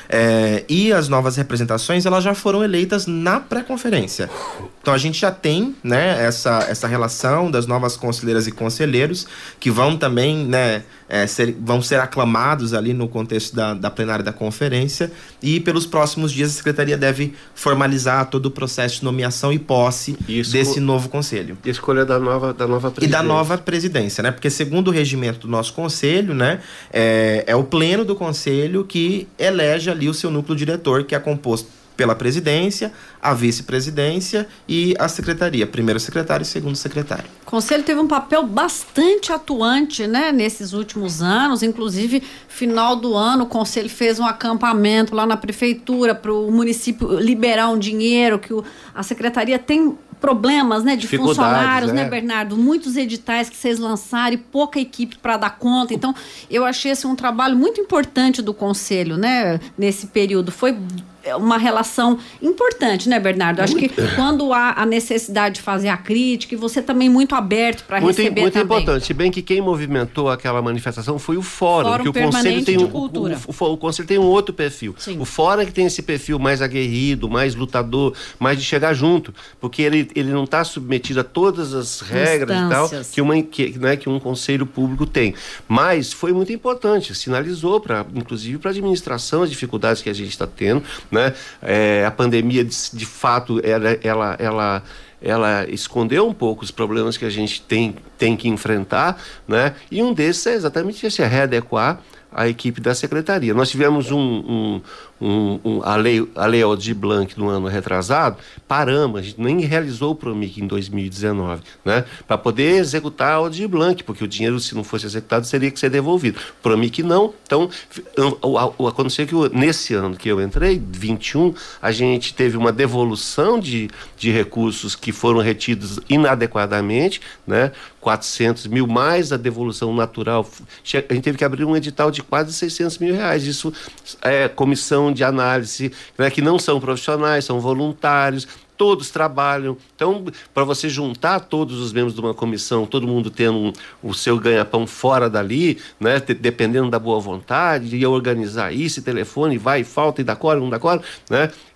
É, e as novas representações elas já foram eleitas na pré-conferência. Então a gente já tem, né, essa, essa relação das novas conselheiras e conselheiros que vão também, né, é, ser, vão ser aclamados ali no contexto da, da plenária da conferência, e pelos próximos dias a Secretaria deve formalizar todo o processo de nomeação e posse Isso, desse novo conselho. E escolha da nova, da nova presidência. E da nova presidência, né? Porque segundo o regimento do nosso conselho, né, é, é o pleno do conselho que elege ali o seu núcleo diretor, que é composto pela presidência, a vice-presidência e a secretaria, primeiro secretário e segundo secretário. O conselho teve um papel bastante atuante, né, nesses últimos anos, inclusive final do ano o conselho fez um acampamento lá na prefeitura para o município liberar um dinheiro que o, a secretaria tem problemas, né, de funcionários, né, né, Bernardo? Muitos editais que vocês lançaram e pouca equipe para dar conta. Então, eu achei assim, um trabalho muito importante do conselho, né, nesse período. Foi uma relação importante, né, Bernardo? Acho que quando há a necessidade de fazer a crítica, e você também muito aberto para receber muito também. Muito importante. Se bem que quem movimentou aquela manifestação foi o Fórum, Fórum que o Conselho tem um, o, o, o, o Conselho tem um outro perfil. Sim. O Fórum é que tem esse perfil mais aguerrido, mais lutador, mais de chegar junto, porque ele, ele não está submetido a todas as regras e tal que, uma, que, né, que um Conselho Público tem. Mas foi muito importante, sinalizou, pra, inclusive para a administração, as dificuldades que a gente está tendo, né? É, a pandemia, de, de fato, ela, ela, ela, ela escondeu um pouco os problemas que a gente tem, tem que enfrentar, né? E um desses é exatamente esse, é readequar a equipe da secretaria. Nós tivemos um, um, um, um, a lei, a lei Aldir Blanc no ano retrasado, paramos, a gente nem realizou o PROMIC em dois mil e dezenove, né? Para poder executar a Aldir Blanc, porque o dinheiro, se não fosse executado, teria que ser devolvido. O PROMIC não. Então, o, o, aconteceu que eu, nesse ano que eu entrei, vinte e um, a gente teve uma devolução de, de recursos que foram retidos inadequadamente, né? quatrocentos mil, mais a devolução natural. A gente teve que abrir um edital de quase seiscentos mil reais. Isso é comissão de análise, né, que não são profissionais, são voluntários, todos trabalham. Então, para você juntar todos os membros de uma comissão, todo mundo tendo um, o seu ganha-pão fora dali, né, te, dependendo da boa vontade, e organizar isso, e telefone, vai e falta, e dá cora, não dá cora, né,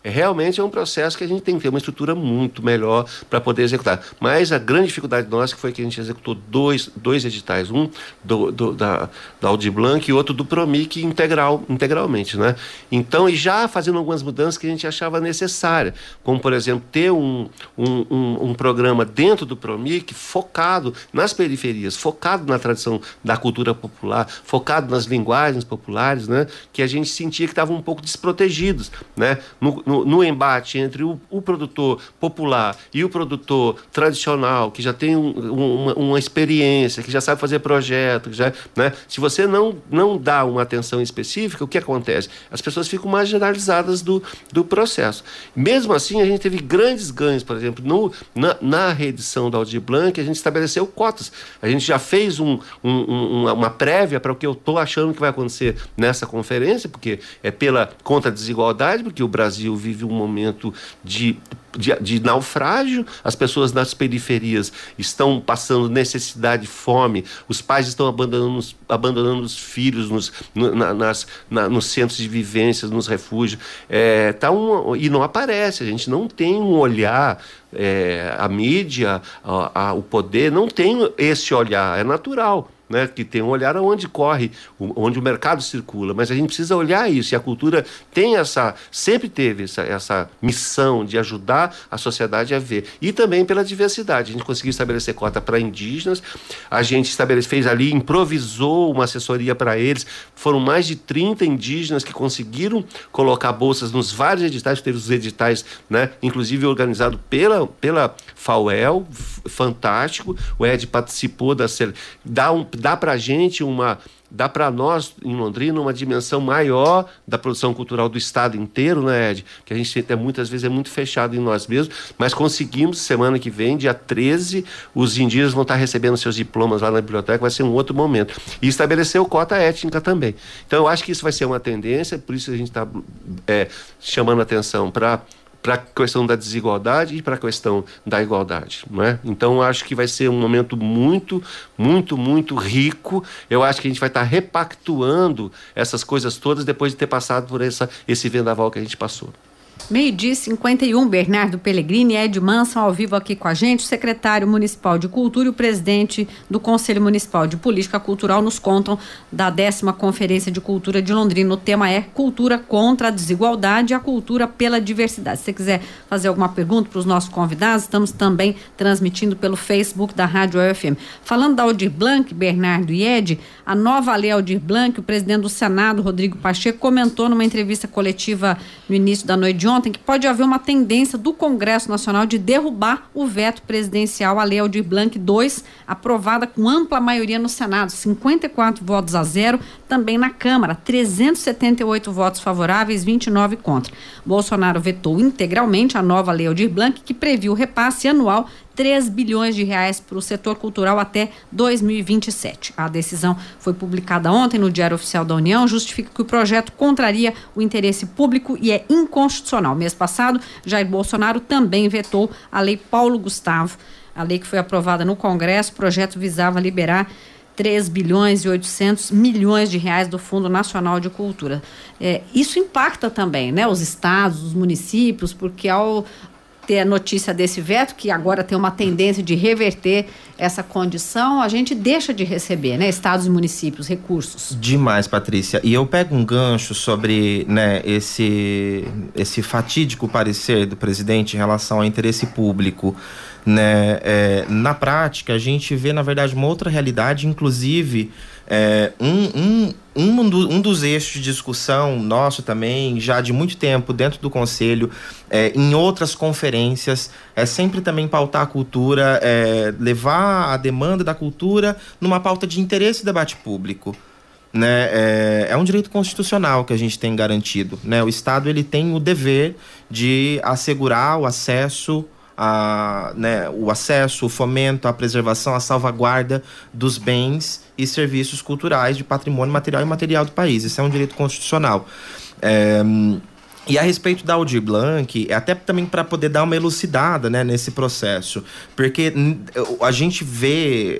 É, realmente é um processo que a gente tem que ter uma estrutura muito melhor para poder executar. Mas a grande dificuldade nossa foi que a gente executou dois, dois editais, um do, do, da, da Aldir Blanc e outro do PROMIC integral, integralmente, né? Então, e já fazendo algumas mudanças que a gente achava necessária, como, por exemplo, ter um, um, um, um programa dentro do PROMIC focado nas periferias, focado na tradição da cultura popular, focado nas linguagens populares, né? Que a gente sentia que estavam um pouco desprotegidos, né? No, no, no embate entre o, o produtor popular e o produtor tradicional, que já tem um, uma, uma experiência, que já sabe fazer projeto, que já, né? Se você não, não dá uma atenção específica, o que acontece? As pessoas ficam marginalizadas do, do processo. Mesmo assim, a gente teve grandes ganhos, por exemplo, no, na, na reedição da Aldir Blanc, a gente estabeleceu cotas. A gente já fez um, um, uma, uma prévia para o que eu estou achando que vai acontecer nessa conferência, porque é pela contra a desigualdade, porque o Brasil vive um momento de, de, de naufrágio, as pessoas nas periferias estão passando necessidade, fome, os pais estão abandonando os, abandonando os filhos nos, no, na, nas, na, nos centros de vivências, nos refúgios, é, tá um, e não aparece, a gente não tem um olhar, é, a mídia, a, a, o poder não tem esse olhar, é natural, né, que tem um olhar onde corre, onde o mercado circula, mas a gente precisa olhar isso, e a cultura tem essa, sempre teve essa, essa missão de ajudar a sociedade a ver, e também pela diversidade. A gente conseguiu estabelecer cota para indígenas, a gente estabelece, fez ali, improvisou uma assessoria para eles, foram mais de trinta indígenas que conseguiram colocar bolsas nos vários editais, teve os editais, né, inclusive organizado pela, pela FAUEL, fantástico, o Ed participou da, dá um dá para a gente uma, dá para nós em Londrina uma dimensão maior da produção cultural do estado inteiro, né, Ed? Que a gente até muitas vezes é muito fechado em nós mesmos, mas conseguimos, semana que vem, dia treze, os indígenas vão estar recebendo seus diplomas lá na biblioteca, vai ser um outro momento. E estabeleceu cota étnica também. Então eu acho que isso vai ser uma tendência, por isso a gente está é, chamando a atenção para para a questão da desigualdade e para a questão da igualdade, não é? Então, acho que vai ser um momento muito, muito, muito rico. Eu acho que a gente vai estar repactuando essas coisas todas depois de ter passado por essa, esse vendaval que a gente passou. Meio-dia cinquenta e um, Bernardo Pellegrini e Ed Manson ao vivo aqui com a gente. O secretário municipal de Cultura e o presidente do Conselho Municipal de Política Cultural nos contam da décima Conferência de Cultura de Londrina. O tema é Cultura contra a Desigualdade e a Cultura pela Diversidade. Se você quiser fazer alguma pergunta para os nossos convidados, estamos também transmitindo pelo Facebook da Rádio U E L F M. Falando da Aldir Blanc, Bernardo e Ed, a nova lei Aldir Blanc, o presidente do Senado, Rodrigo Pacheco, comentou numa entrevista coletiva no início da noite de ontem que pode haver uma tendência do Congresso Nacional de derrubar o veto presidencial à Lei Aldir Blanc dois, aprovada com ampla maioria no Senado, cinquenta e quatro votos a zero, também na Câmara, trezentos e setenta e oito votos favoráveis, vinte e nove contra. Bolsonaro vetou integralmente a nova Lei Aldir Blanc, que previu o repasse anual três bilhões de reais para o setor cultural até dois mil e vinte e sete. A decisão foi publicada ontem no Diário Oficial da União, justifica que o projeto contraria o interesse público e é inconstitucional. Mês passado, Jair Bolsonaro também vetou a Lei Paulo Gustavo, a lei que foi aprovada no Congresso. O projeto visava liberar três bilhões e oitocentos milhões de reais do Fundo Nacional de Cultura. É, isso impacta também, né, os estados, os municípios, porque ao ter a notícia desse veto, que agora tem uma tendência de reverter essa condição, a gente deixa de receber, né, estados e municípios, recursos. Demais, Patrícia. E eu pego um gancho sobre, né, esse, esse fatídico parecer do presidente em relação ao interesse público. Né? É, na prática, a gente vê, na verdade, uma outra realidade, inclusive é, um, um, um, do, um dos eixos de discussão nosso também, já de muito tempo dentro do Conselho, é, em outras conferências, é sempre também pautar a cultura, é, levar a demanda da cultura numa pauta de interesse e debate público. Né? É, é um direito constitucional que a gente tem garantido. Né? O Estado ele tem o dever de assegurar o acesso A, né, o acesso, o fomento, a preservação, a salvaguarda dos bens e serviços culturais de patrimônio material e imaterial do país. Isso é um direito constitucional. É, E a respeito da Aldir Blanc, até também para poder dar uma elucidada, né, nesse processo, porque a gente vê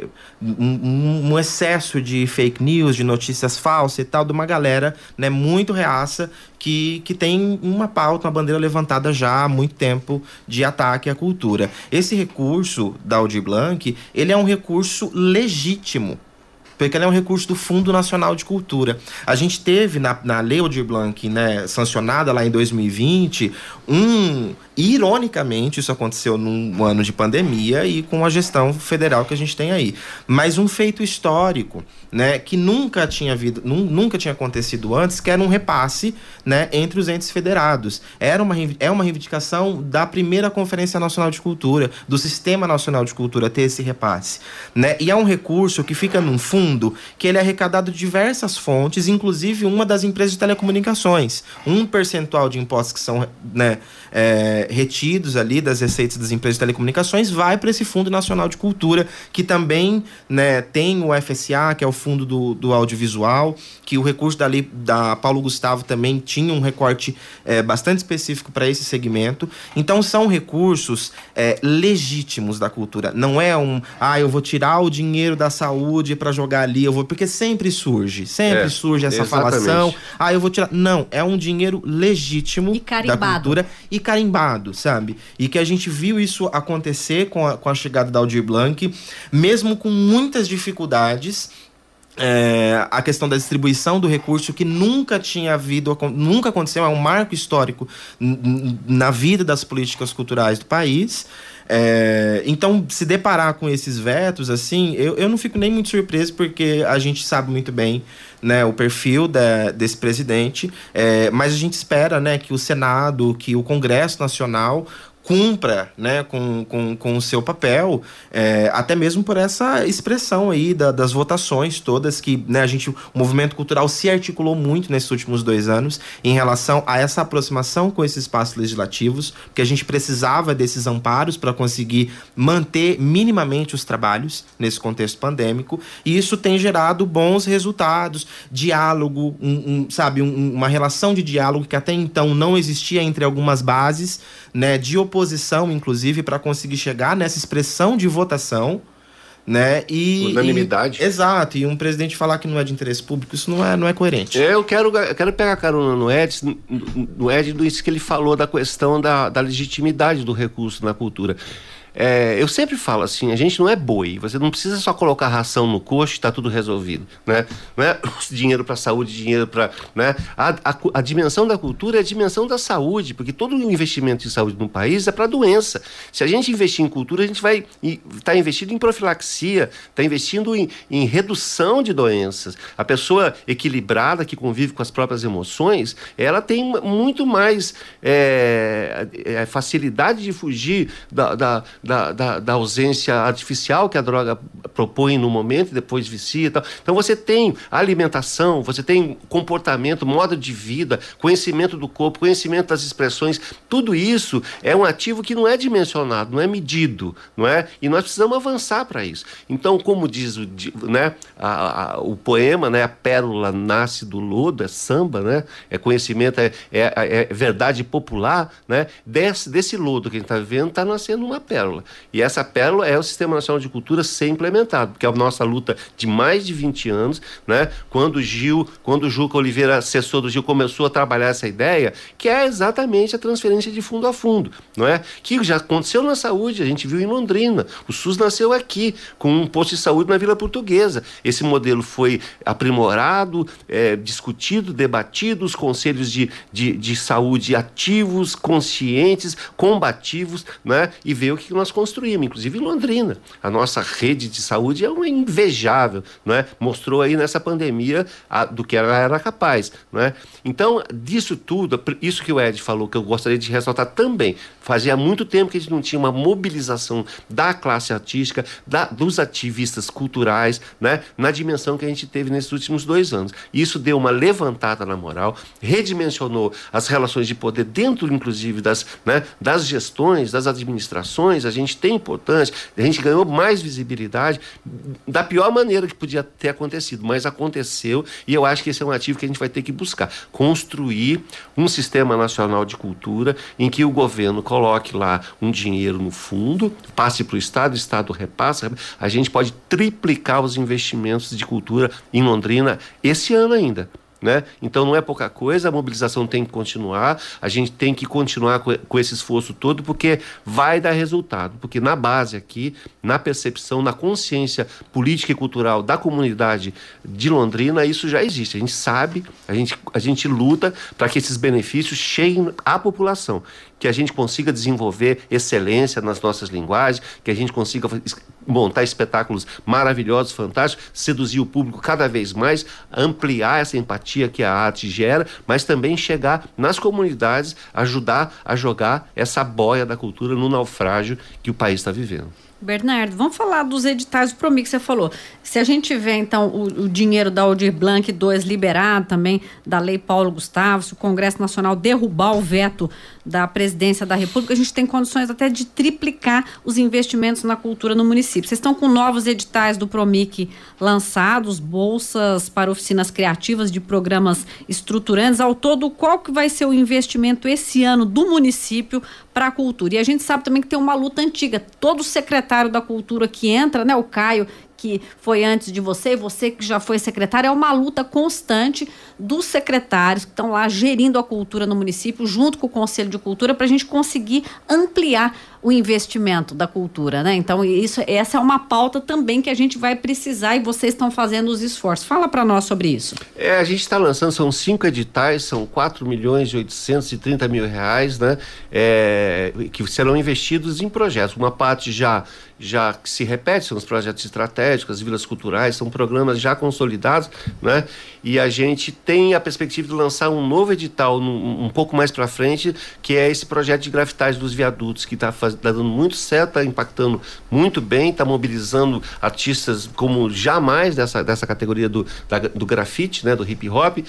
um, um excesso de fake news, de notícias falsas e tal, de uma galera, né, muito reaça, que, que tem uma pauta, uma bandeira levantada já há muito tempo de ataque à cultura. Esse recurso da Aldir Blanc, ele é um recurso legítimo, porque ele é um recurso do Fundo Nacional de Cultura. A gente teve na, na Lei Aldir Blanc, né, sancionada lá em dois mil e vinte, um... Ironicamente, isso aconteceu num ano de pandemia e com a gestão federal que a gente tem aí. Mas um feito histórico, né, que nunca tinha havido, nunca tinha acontecido antes, que era um repasse, né, entre os entes federados. Era uma, é uma reivindicação da primeira Conferência Nacional de Cultura, do Sistema Nacional de Cultura, ter esse repasse, né? E é um recurso que fica num fundo que ele é arrecadado de diversas fontes, inclusive uma das empresas de telecomunicações. Um percentual de impostos que são, né, é, retidos ali das receitas das empresas de telecomunicações vai para esse Fundo Nacional de Cultura, que também, né, tem o F S A, que é o Fundo do, do Audiovisual, que o recurso da, lei, da Paulo Gustavo também tinha um recorte é, bastante específico para esse segmento. Então são recursos é, legítimos da cultura. Não é um, ah, eu vou tirar o dinheiro da saúde para jogar ali, eu vou, porque sempre surge, sempre é, surge essa exatamente. falação, ah, eu vou tirar. Não, é um dinheiro legítimo da cultura e carimbado, sabe? E que a gente viu isso acontecer com a, com a chegada da Aldir Blanc, mesmo com muitas dificuldades. É, a questão da distribuição do recurso, que nunca tinha havido, nunca aconteceu, é um marco histórico n- na vida das políticas culturais do país. É, então, se deparar com esses vetos, assim, eu, eu não fico nem muito surpreso, porque a gente sabe muito bem, né, o perfil da, desse presidente, é, mas a gente espera, né, que o Senado, que o Congresso Nacional cumpra, né, com, com, com o seu papel, é, até mesmo por essa expressão aí da, das votações todas que, né, a gente, o movimento cultural se articulou muito nesses últimos dois anos em relação a essa aproximação com esses espaços legislativos, porque a gente precisava desses amparos para conseguir manter minimamente os trabalhos nesse contexto pandêmico, e isso tem gerado bons resultados, diálogo, um, um, sabe, um, uma relação de diálogo que até então não existia entre algumas bases, né, de oposição, inclusive, para conseguir chegar nessa expressão de votação, né, e... Unanimidade. E, exato, e um presidente falar que não é de interesse público, isso não é, não é coerente. Eu quero, eu quero pegar carona no Ed, no Ed, isso que ele falou da questão da, da legitimidade do recurso na cultura. É, eu sempre falo assim, a gente não é boi, você não precisa só colocar ração no coxo e está tudo resolvido, né? Não é dinheiro para saúde, dinheiro para, né? A, a, a dimensão da cultura é a dimensão da saúde, porque todo investimento em saúde no país é para doença. Se a gente investir em cultura, a gente vai estar tá investindo em profilaxia, está investindo em, em redução de doenças. A pessoa equilibrada, que convive com as próprias emoções, ela tem muito mais é, é, facilidade de fugir da, da Da, da, da ausência artificial que a droga propõe no momento e depois vicia e tal. Então você tem alimentação, você tem comportamento, modo de vida, conhecimento do corpo, conhecimento das expressões, tudo isso é um ativo que não é dimensionado, não é medido, não é? E nós precisamos avançar para isso. Então, como diz o, né, a, a, o poema, né, a pérola nasce do lodo, é samba, né? É conhecimento, é, é, é verdade popular, né? Desse, desse lodo que a gente está vivendo, está nascendo uma pérola. E essa pérola é o Sistema Nacional de Cultura ser implementado, porque é a nossa luta de mais de vinte anos, né? Quando o Gil, quando o Juca Oliveira, assessor do Gil, começou a trabalhar essa ideia, que é exatamente a transferência de fundo a fundo, não é? Que já aconteceu na saúde, a gente viu em Londrina, o SUS nasceu aqui, com um posto de saúde na Vila Portuguesa. Esse modelo foi aprimorado, é, discutido, debatido, os conselhos de, de, de saúde ativos, conscientes, combativos, né? E veio o que nós construímos, inclusive em Londrina. A nossa rede de saúde é uma invejável, não é? Mostrou aí nessa pandemia a, do que ela era capaz, não é? Então, disso tudo, isso que o Ed falou, que eu gostaria de ressaltar também, fazia muito tempo que a gente não tinha uma mobilização da classe artística, da, dos ativistas culturais, né? Na dimensão que a gente teve nesses últimos dois anos. Isso deu uma levantada na moral, redimensionou as relações de poder dentro, inclusive, das, né, das gestões, das administrações. a gente tem importância, a gente ganhou mais visibilidade da pior maneira que podia ter acontecido, mas aconteceu, e eu acho que esse é um ativo que a gente vai ter que buscar, construir um sistema nacional de cultura em que o governo coloque lá um dinheiro no fundo, passe para o Estado, o Estado repassa, a gente pode triplicar os investimentos de cultura em Londrina esse ano ainda. Né? Então não é pouca coisa, a mobilização tem que continuar, a gente tem que continuar com, com esse esforço todo, porque vai dar resultado, porque na base aqui, na percepção, na consciência política e cultural da comunidade de Londrina, isso já existe, a gente sabe, a gente, a gente luta para que esses benefícios cheguem à população, que a gente consiga desenvolver excelência nas nossas linguagens, que a gente consiga montar espetáculos maravilhosos, fantásticos, seduzir o público cada vez mais, ampliar essa empatia que a arte gera, mas também chegar nas comunidades, ajudar a jogar essa boia da cultura no naufrágio que o país está vivendo. Bernardo, vamos falar dos editais do Promic que você falou. Se a gente tiver, então, o, o dinheiro da Aldir Blanc dois liberado também, da Lei Paulo Gustavo, se o Congresso Nacional derrubar o veto da Presidência da República, a gente tem condições até de triplicar os investimentos na cultura no município. Vocês estão com novos editais do Promic lançados, bolsas para oficinas criativas de programas estruturantes. Ao todo, qual que vai ser o investimento esse ano do município para a cultura? E a gente sabe também que tem uma luta antiga. Todo secretário da cultura que entra, né, o Caio, que foi antes de você, e você que já foi secretário, é uma luta constante dos secretários que estão lá gerindo a cultura no município, junto com o Conselho de Cultura, para a gente conseguir ampliar o investimento da cultura, né? Então, isso, essa é uma pauta também que a gente vai precisar e vocês estão fazendo os esforços. Fala para nós sobre isso. É, a gente está lançando, são cinco editais, são quatro milhões e oitocentos e trinta mil reais, né? É, que serão investidos em projetos. Uma parte já, já se repete, são os projetos estratégicos, as vilas culturais, são programas já consolidados, né? E a gente tem a perspectiva de lançar um novo edital um, um pouco mais para frente, que é esse projeto de grafitagem dos viadutos, que está tá dando muito certo, está impactando muito bem, está mobilizando artistas como jamais dessa, dessa categoria do, da, do grafite, né, do hip hop.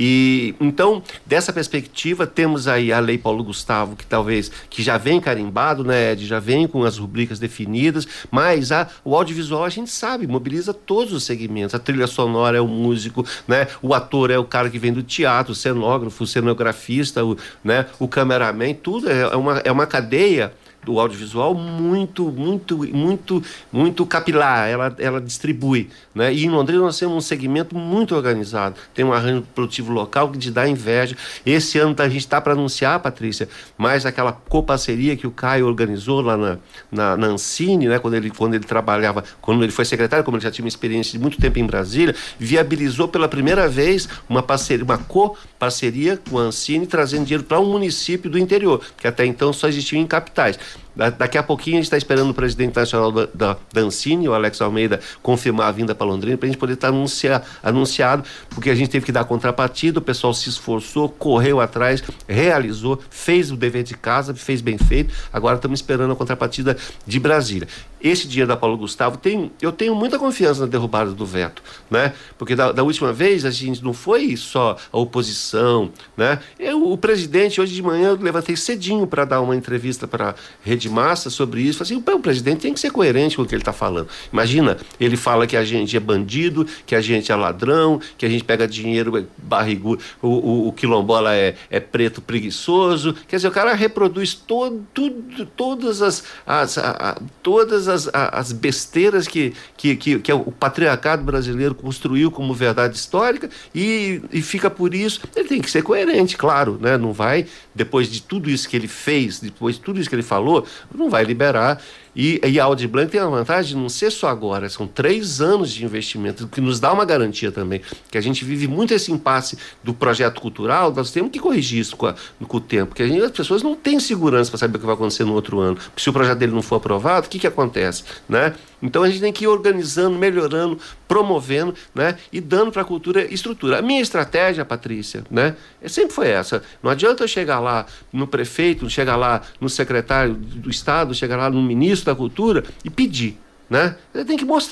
E então, dessa perspectiva, temos aí a Lei Paulo Gustavo, que talvez, que já vem carimbado, né, Ed, já vem com as rubricas definidas, mas a, o audiovisual a gente sabe, mobiliza todos os segmentos. A trilha sonora é o músico, né, o ator é o cara que vem do teatro, o cenógrafo, o cenografista, o, né, o cameraman, tudo é uma, é uma cadeia do audiovisual muito, muito, muito, muito capilar, ela, ela distribui, né? E em Londrina nós temos um segmento muito organizado, tem um arranjo produtivo local que te dá inveja. Esse ano a gente está para anunciar, Patrícia, mais aquela coparceria que o Caio organizou lá na, na, na Ancine, né? Quando ele, quando ele trabalhava, quando ele foi secretário, como ele já tinha uma experiência de muito tempo em Brasília, viabilizou pela primeira vez uma parceria, uma coparceria com a Ancine, trazendo dinheiro para um município do interior, que até então só existia em capitais. Da, daqui a pouquinho a gente está esperando o presidente nacional da, da, da Ancine, o Alex Almeida, confirmar a vinda para Londrina, para a gente poder estar tá anunciar, anunciado, porque a gente teve que dar contrapartida, o pessoal se esforçou, correu atrás, realizou, fez o dever de casa, fez bem feito, agora estamos esperando a contrapartida de Brasília. Esse dinheiro da Paulo Gustavo, tem, eu tenho muita confiança na derrubada do veto, né? Porque da, da última vez a gente não foi só a oposição, né? Eu, o presidente, hoje de manhã, eu levantei cedinho para dar uma entrevista para a Rede Massa sobre isso. Falei assim, o presidente tem que ser coerente com o que ele está falando. Imagina, ele fala que a gente é bandido, que a gente é ladrão, que a gente pega dinheiro, é barrigudo, o, o, o quilombola é, é preto preguiçoso. Quer dizer, o cara reproduz todo, tudo, todas as, as, a, a, todas as, a, as besteiras que, que, que, que o patriarcado brasileiro construiu como verdade histórica e, e fica por isso. Ele tem que ser coerente, claro, né? Não vai, depois de tudo isso que ele fez, depois de tudo isso que ele falou, não vai liberar. E, e a Aldir Blanc tem a vantagem de não ser só agora, são três anos de investimento, que nos dá uma garantia também, que a gente vive muito esse impasse do projeto cultural, nós temos que corrigir isso com, a, com o tempo, porque a gente, as pessoas não têm segurança para saber o que vai acontecer no outro ano, porque se o projeto dele não for aprovado, o que que acontece, né? Então a gente tem que ir organizando, melhorando, promovendo, né? E dando para a cultura estrutura. A minha estratégia, Patrícia, né? Sempre foi essa. Não adianta eu chegar lá no prefeito, chegar lá no secretário do Estado, chegar lá no ministro da Cultura e pedir, né? Você tem que mostrar.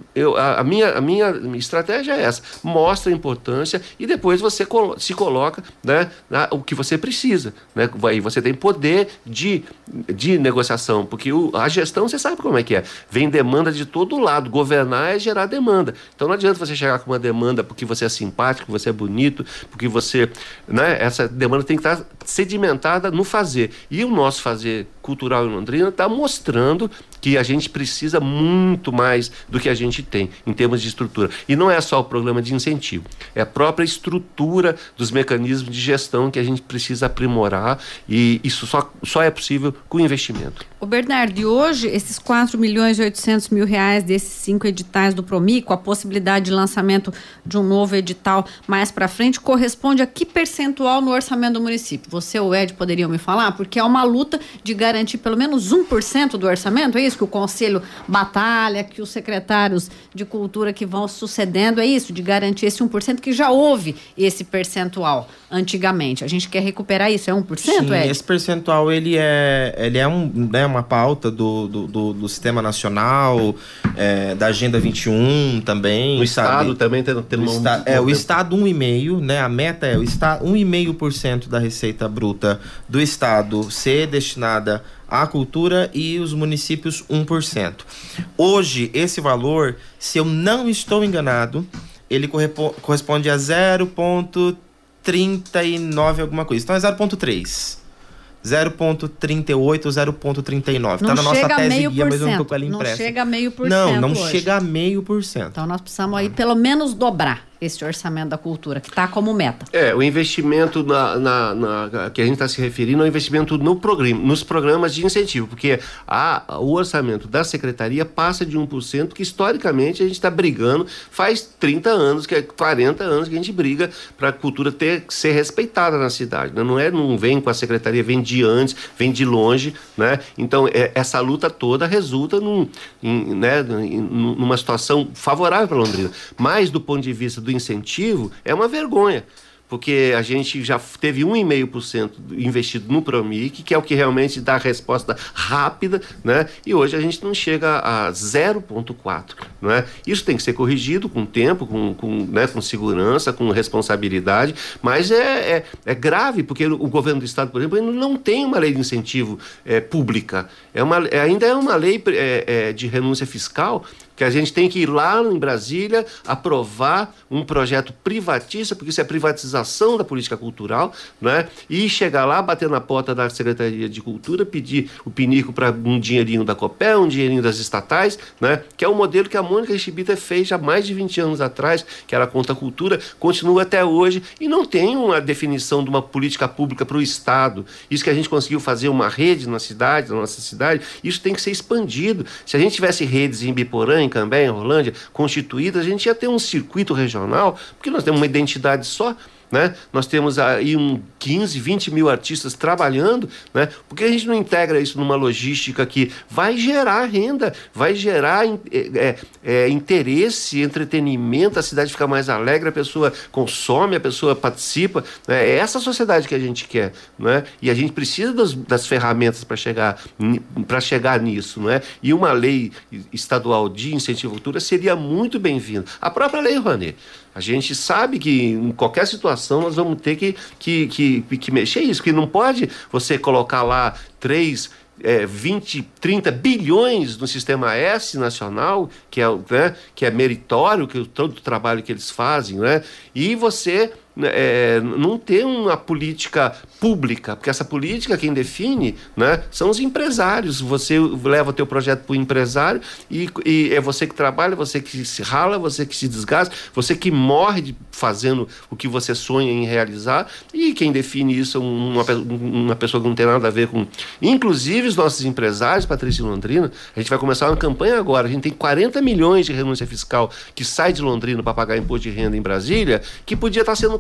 eu, a, a, minha, a minha estratégia é essa, mostra a importância e depois você colo- se coloca, né, na, o que você precisa, né? Aí você tem poder de, de negociação, porque o, a gestão, você sabe como é que é, vem demanda de todo lado, governar é gerar demanda, então não adianta você chegar com uma demanda porque você é simpático, porque você é bonito, porque você, né, essa demanda tem que estar sedimentada no fazer, e o nosso fazer cultural em Londrina está mostrando que a gente precisa muito mais do que a gente tem em termos de estrutura. E não é só o programa de incentivo, é a própria estrutura dos mecanismos de gestão que a gente precisa aprimorar, e isso só, só é possível com investimento. O Bernardo, e hoje esses quatro milhões e oitocentos mil reais desses cinco editais do Promico, a possibilidade de lançamento de um novo edital mais para frente, corresponde a que percentual no orçamento do município? Você ou o Ed poderiam me falar? Porque é uma luta de garantir pelo menos um por cento do orçamento, é isso que o Conselho batalha, que os secretários de Cultura que vão sucedendo, é isso, de garantir esse um por cento, que já houve esse percentual antigamente. A gente quer recuperar isso, é um por cento, Sim, Ed? esse percentual, ele é, ele é um, né, uma pauta do, do, do, do Sistema Nacional, é, da Agenda vinte e um também. O Estado sabe? também tem, tem o uma... esta, É, o Estado um vírgula cinco por cento, né? A meta é o Estado, um vírgula cinco por cento da receita bruta do Estado ser destinada à cultura e os municípios um por cento. Hoje, esse valor, se eu não estou enganado, ele corresponde a zero vírgula trinta e nove alguma coisa. Então é zero vírgula três. zero vírgula trinta e oito ou zero vírgula trinta e nove. Está na nossa tese guia, mas eu não estou com ela impressa. Não chega a meio por cento. Não, não hoje. chega a meio por cento. Então nós precisamos aí pelo menos dobrar esse orçamento da cultura, que está como meta. É, o investimento na, na, na, que a gente está se referindo é o investimento no programa, nos programas de incentivo, porque a, o orçamento da secretaria passa de um por cento, que historicamente a gente está brigando, faz trinta anos, que é quarenta anos que a gente briga para a cultura ter, ser respeitada na cidade, né? Não é, não vem com a secretaria, vem de antes, vem de longe, né? Então é, essa luta toda resulta num, em, né, numa situação favorável para Londrina, mas do ponto de vista do incentivo, é uma vergonha, porque a gente já teve um vírgula cinco por cento investido no Promic, que é o que realmente dá a resposta rápida, né? E hoje a gente não chega a zero vírgula quatro, né? Isso tem que ser corrigido com tempo, com, com, né, com segurança, com responsabilidade, mas é, é, é grave, porque o governo do estado, por exemplo, ainda não tem uma lei de incentivo é, pública, é uma, é, ainda é uma lei é, é, de renúncia fiscal, que a gente tem que ir lá em Brasília aprovar um projeto privatista, porque isso é privatização da política cultural, né? E chegar lá, bater na porta da Secretaria de Cultura, pedir o pinico para um dinheirinho da Copel, um dinheirinho das estatais, né? Que é o modelo que a Mônica Chibita fez já mais de vinte anos atrás, que era contra a cultura, continua até hoje, e não tem uma definição de uma política pública para o Estado. Isso que a gente conseguiu fazer uma rede na cidade, na nossa cidade, isso tem que ser expandido. Se a gente tivesse redes em Biporã, em Cambé, em Rolândia, constituídas, a gente ia ter um circuito regional, porque nós temos uma identidade só, né? Nós temos aí um quinze, vinte mil artistas trabalhando, né? Porque a gente não integra isso numa logística que vai gerar renda, vai gerar é, é, interesse, entretenimento, a cidade fica mais alegre, a pessoa consome, a pessoa participa, né? É essa sociedade que a gente quer, né? E a gente precisa das, das ferramentas para chegar, para chegar nisso, né? E uma lei estadual de incentivo à cultura seria muito bem-vinda. A própria Lei Rouanet. A gente sabe que em qualquer situação nós vamos ter que, que, que, que mexer isso, que não pode você colocar lá três, é, vinte, trinta bilhões no Sistema S nacional, que é, né, que é meritório, que todo o trabalho que eles fazem, né, e você é, não ter uma política pública, porque essa política quem define, né, são os empresários. Você leva o teu projeto para o empresário e, e é você que trabalha, você que se rala, você que se desgasta, você que morre de, fazendo o que você sonha em realizar, e quem define isso é uma, uma pessoa que não tem nada a ver com... Inclusive os nossos empresários, Patrícia e Londrina, a gente vai começar uma campanha agora, a gente tem quarenta milhões de renúncia fiscal que sai de Londrina para pagar imposto de renda em Brasília, que podia estar sendo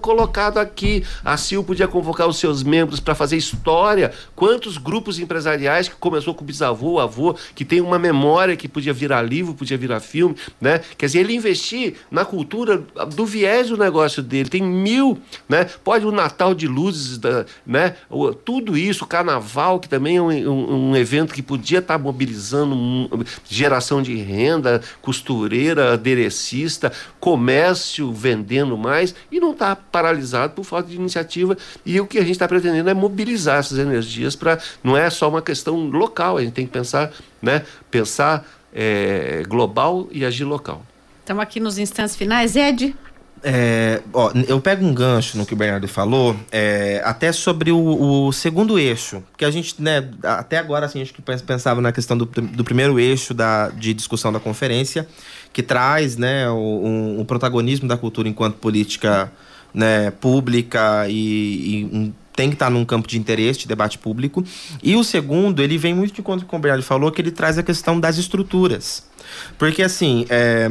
colocado aqui. A C I L podia convocar os seus membros para fazer história. Quantos grupos empresariais que começou com o bisavô, o avô, que tem uma memória que podia virar livro, podia virar filme, né? Quer dizer, ele investir na cultura do viés do negócio dele. Tem mil, né? Pode o Natal de Luzes, né? Tudo isso, o Carnaval, que também é um, um, um evento que podia estar mobilizando um, geração de renda, costureira, aderecista, comércio vendendo mais, e não está paralisado por falta de iniciativa. E o que a gente está pretendendo é mobilizar essas energias para, não é só uma questão local, a gente tem que pensar, né? Pensar é, global e agir local. Estamos aqui nos instantes finais, Ed. É, ó, eu pego um gancho no que o Bernardo falou, é, até sobre o, o segundo eixo, que a gente, né, até agora assim, acho que pensava na questão do, do primeiro eixo da, de discussão da conferência, que traz, né, o, um, o protagonismo da cultura enquanto política, né, pública e, e um, tem que estar num campo de interesse, de debate público. E o segundo, ele vem muito de encontro com o Bernardo falou, que ele traz a questão das estruturas. Porque, assim, é,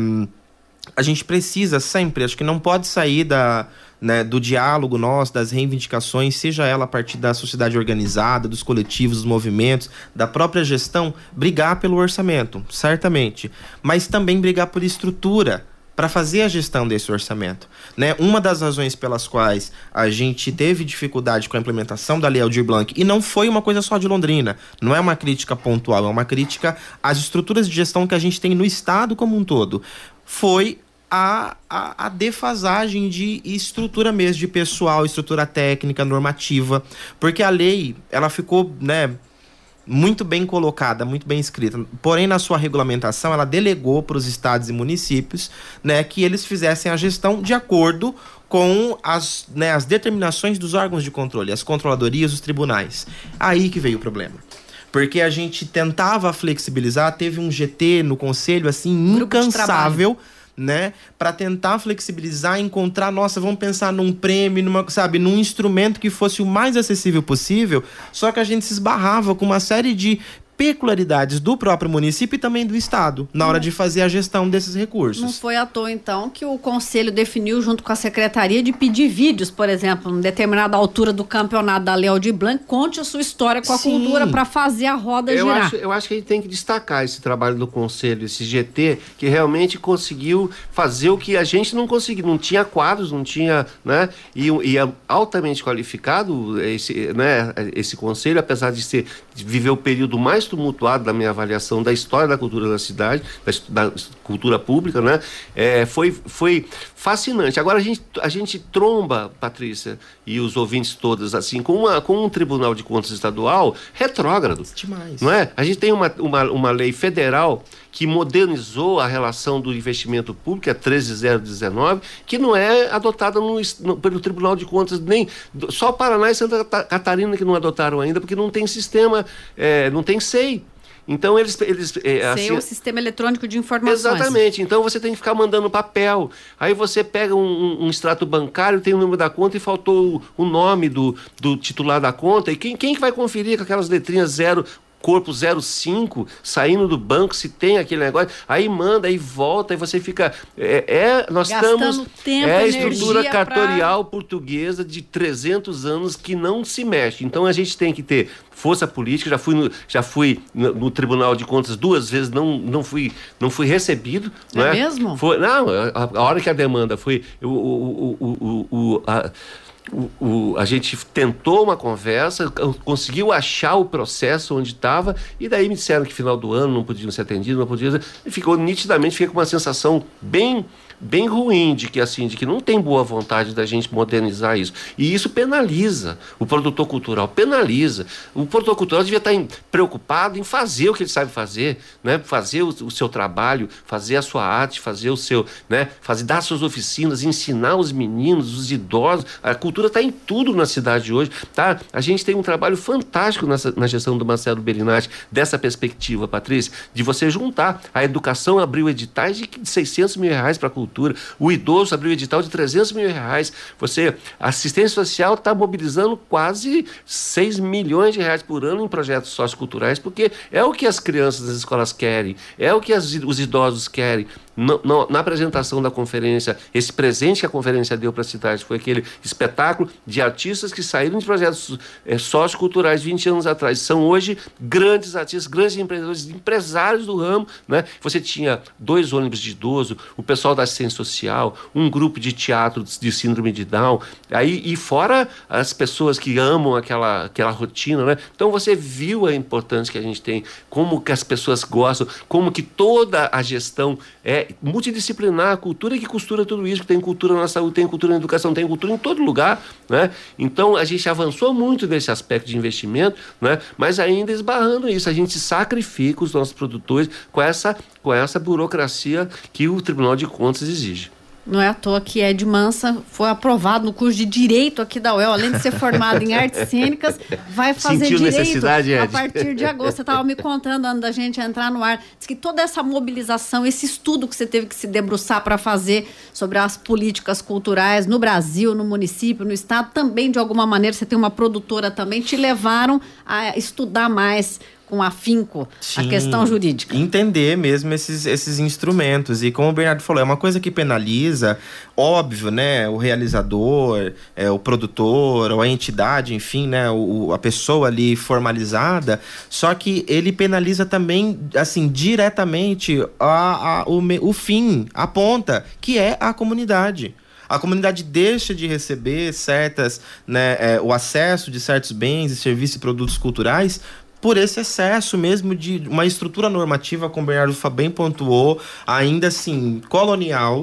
a gente precisa sempre, acho que não pode sair da, né, do diálogo nosso, das reivindicações, seja ela a partir da sociedade organizada, dos coletivos, dos movimentos, da própria gestão, brigar pelo orçamento, certamente. Mas também brigar por estrutura, para fazer a gestão desse orçamento, né? Uma das razões pelas quais a gente teve dificuldade com a implementação da Lei Aldir Blanc, e não foi uma coisa só de Londrina, não é uma crítica pontual, é uma crítica às estruturas de gestão que a gente tem no Estado como um todo, foi a, a, a defasagem de estrutura mesmo, de pessoal, estrutura técnica, normativa, porque a lei, ela ficou, né, muito bem colocada, muito bem escrita. Porém, na sua regulamentação, ela delegou para os estados e municípios, né, que eles fizessem a gestão de acordo com as, né, as determinações dos órgãos de controle, as controladorias, os tribunais. Aí que veio o problema. Porque a gente tentava flexibilizar, teve um G T no conselho, assim, incansável, né, para tentar flexibilizar, encontrar, nossa, vamos pensar num prêmio, numa, sabe, num instrumento que fosse o mais acessível possível, só que a gente se esbarrava com uma série de peculiaridades do próprio município e também do estado, na hora de fazer a gestão desses recursos. Não foi à toa, então, que o conselho definiu, junto com a secretaria, de pedir vídeos, por exemplo, em determinada altura do campeonato da Lei Aldir Blanc, conte a sua história com a Sim. cultura para fazer a roda eu girar. Acho, eu acho que a gente tem que destacar esse trabalho do conselho, esse G T, que realmente conseguiu fazer o que a gente não conseguiu, não tinha quadros, não tinha, né, e, e é altamente qualificado esse, né, esse conselho, apesar de ser, de viver o período mais tumultuado da minha avaliação da história da cultura da cidade, da, da cultura pública, né? É, foi, foi fascinante. Agora a gente, a gente tromba, Patrícia, e os ouvintes todos, assim, com, uma, com um Tribunal de Contas estadual retrógrado. Demais. Não é? A gente tem uma, uma, uma lei federal que modernizou a relação do investimento público, é treze mil dezenove, que não é adotada no, no, pelo Tribunal de Contas, nem só Paraná e Santa Catarina que não adotaram ainda, porque não tem sistema, é, não tem S E I. Então eles... eles é, assim, é o Sistema Eletrônico de Informações. Exatamente. Então você tem que ficar mandando papel. Aí você pega um, um, um extrato bancário, tem o número da conta e faltou o, o nome do, do titular da conta. E quem, quem que vai conferir com aquelas letrinhas zero... corpo zero cinco, saindo do banco, se tem aquele negócio, aí manda, aí volta, aí você fica... É, é nós Gastando estamos... tempo, é a estrutura energia cartorial pra... portuguesa de trezentos anos que não se mexe. Então a gente tem que ter força política. Já fui no, já fui no, no Tribunal de Contas duas vezes, não, não, fui, não fui recebido. É, não é mesmo? Foi, não, a, a hora que a demanda foi... O, o, o, o, o, a, O, o, a gente tentou uma conversa, conseguiu achar o processo onde estava, e daí me disseram que final do ano não podiam ser atendidos, não podiam ser, e ficou nitidamente, fica com uma sensação bem, bem ruim de que, assim, de que não tem boa vontade da gente modernizar isso. E isso penaliza o produtor cultural, penaliza. O produtor cultural devia estar em, preocupado em fazer o que ele sabe fazer, né? Fazer o, o seu trabalho, fazer a sua arte, fazer o seu, né? Fazer, dar suas oficinas, ensinar os meninos, os idosos. A cultura está em tudo na cidade hoje, tá? A gente tem um trabalho fantástico nessa, na gestão do Marcelo Bellinati, dessa perspectiva, Patrícia, de você juntar. A educação abriu editais de seiscentos mil reais para a cultura. O idoso abriu edital de trezentos mil reais. Você, a assistência social está mobilizando quase seis milhões de reais por ano em projetos socioculturais, porque é o que as crianças das escolas querem, é o que as, os idosos querem. no, no, na apresentação da conferência, esse presente que a conferência deu para a cidade foi aquele espetáculo de artistas que saíram de projetos é, socioculturais vinte anos atrás. São hoje grandes artistas, grandes empreendedores, empresários do ramo, né? Você tinha dois ônibus de idoso, o pessoal da assistência social, um grupo de teatro de síndrome de Down, aí, e fora as pessoas que amam aquela, aquela rotina, né? Então você viu a importância que a gente tem, como que as pessoas gostam, como que toda a gestão é multidisciplinar, a cultura que costura tudo isso, que tem cultura na saúde, tem cultura na educação, tem cultura em todo lugar, né? Então a gente avançou muito nesse aspecto de investimento, né? Mas ainda esbarrando isso, a gente sacrifica os nossos produtores com essa, com essa burocracia que o Tribunal de Contas exige. Não é à toa que Ed Mansa foi aprovado no curso de Direito aqui da U E L, além de ser formado em artes cênicas, vai fazer Sentiu Direito necessidade, Ed? A partir de agosto. Você estava me contando antes da gente entrar no ar. Diz que toda essa mobilização, esse estudo que você teve que se debruçar para fazer sobre as políticas culturais no Brasil, no município, no estado, também de alguma maneira, você tem uma produtora também, te levaram a estudar mais com afinco Sim, a questão jurídica. Entender mesmo esses, esses instrumentos. E como o Bernardo falou, é uma coisa que penaliza, óbvio, né? O realizador, é, o produtor, ou a entidade, enfim, né? O, a pessoa ali formalizada. Só que ele penaliza também, assim, diretamente a, a, o, o fim, a ponta, que é a comunidade. A comunidade deixa de receber certas, né, é, o acesso de certos bens e serviços e produtos culturais por esse excesso mesmo de uma estrutura normativa, como o Bernardo bem pontuou, ainda assim colonial,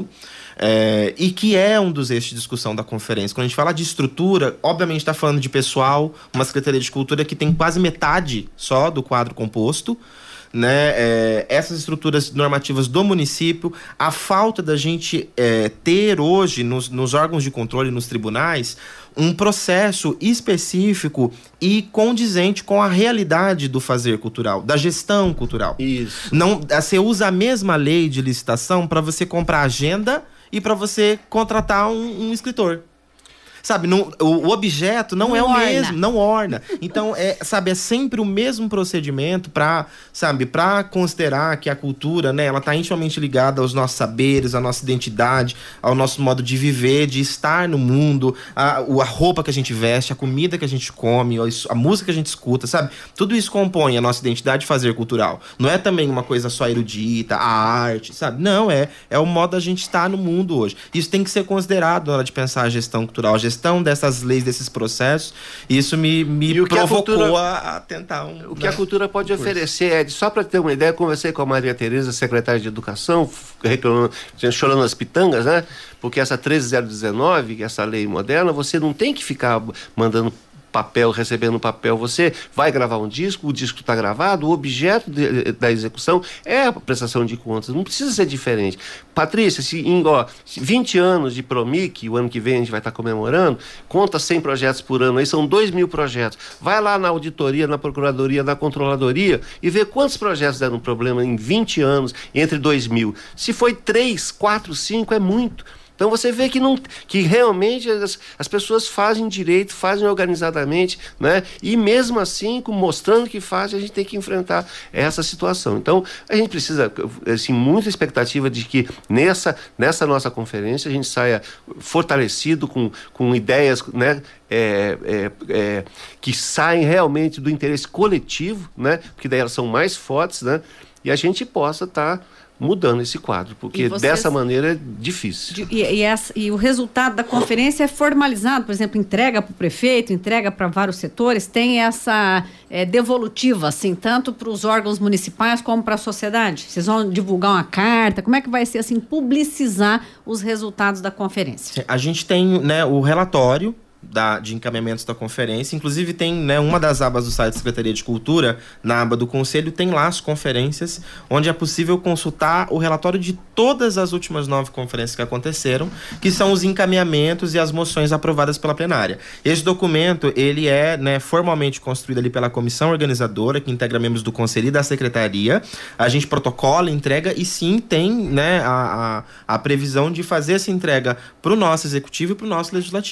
é, e que é um dos eixos de discussão da conferência. Quando a gente fala de estrutura, obviamente está falando de pessoal, uma Secretaria de Cultura que tem quase metade só do quadro composto, né? É, essas estruturas normativas do município, a falta da gente é, ter hoje nos, nos órgãos de controle, nos tribunais, um processo específico e condizente com a realidade do fazer cultural, da gestão cultural. Isso. Não, você usa a mesma lei de licitação para você comprar agenda e para você contratar um, um escritor. Sabe, não, o, o objeto não, não é o orna. mesmo, não orna. Então, é, sabe, é sempre o mesmo procedimento para, sabe, para considerar que a cultura, né, ela está intimamente ligada aos nossos saberes, à nossa identidade, ao nosso modo de viver, de estar no mundo, a, a roupa que a gente veste, a comida que a gente come, a música que a gente escuta, sabe? Tudo isso compõe a nossa identidade de fazer cultural. Não é também uma coisa só erudita, a arte, sabe? Não, é, é o modo da gente estar no mundo hoje. Isso tem que ser considerado na hora de pensar a gestão cultural, a gestão dessas leis, desses processos. Isso me, me provocou a, cultura, a, a tentar um... O que né, a cultura pode um oferecer, Ed, só para ter uma ideia, conversei com a Maria Tereza, secretária de Educação, reclamando, chorando as pitangas, né? Porque essa treze mil dezenove, essa lei moderna, você não tem que ficar mandando papel, recebendo papel, você vai gravar um disco, o disco está gravado, o objeto de, da execução é a prestação de contas, não precisa ser diferente. Patrícia, se em ó, vinte anos de Promic, o ano que vem a gente vai estar comemorando, conta cem projetos por ano, aí são dois mil projetos. Vai lá na auditoria, na procuradoria, na controladoria e vê quantos projetos deram problema em vinte anos, entre dois mil. Se foi três, quatro, cinco, é muito. Então você vê que, não, que realmente as, as pessoas fazem direito, fazem organizadamente, né? E mesmo assim, mostrando que fazem, a gente tem que enfrentar essa situação. Então a gente precisa, assim, muita expectativa de que nessa, nessa nossa conferência a gente saia fortalecido com, com ideias, né? É, é, é, que saem realmente do interesse coletivo, né? Porque daí elas são mais fortes, né? E a gente possa estar... Tá mudando esse quadro, porque vocês, dessa maneira é difícil. E, e, essa, e o resultado da conferência é formalizado, por exemplo, entrega para o prefeito, entrega para vários setores, tem essa é, devolutiva, assim, tanto para os órgãos municipais como para a sociedade? Vocês vão divulgar uma carta? Como é que vai ser, assim, publicizar os resultados da conferência? A gente tem, né, o relatório Da, de encaminhamentos da conferência, inclusive tem, né, uma das abas do site da Secretaria de Cultura, na aba do Conselho, tem lá as conferências, onde é possível consultar o relatório de todas as últimas nove conferências que aconteceram, que são os encaminhamentos e as moções aprovadas pela plenária. Esse documento, ele é, né, formalmente construído ali pela comissão organizadora, que integra membros do Conselho e da Secretaria. A gente protocola, entrega e sim tem, né, a, a, a previsão de fazer essa entrega para o nosso Executivo e para o nosso Legislativo.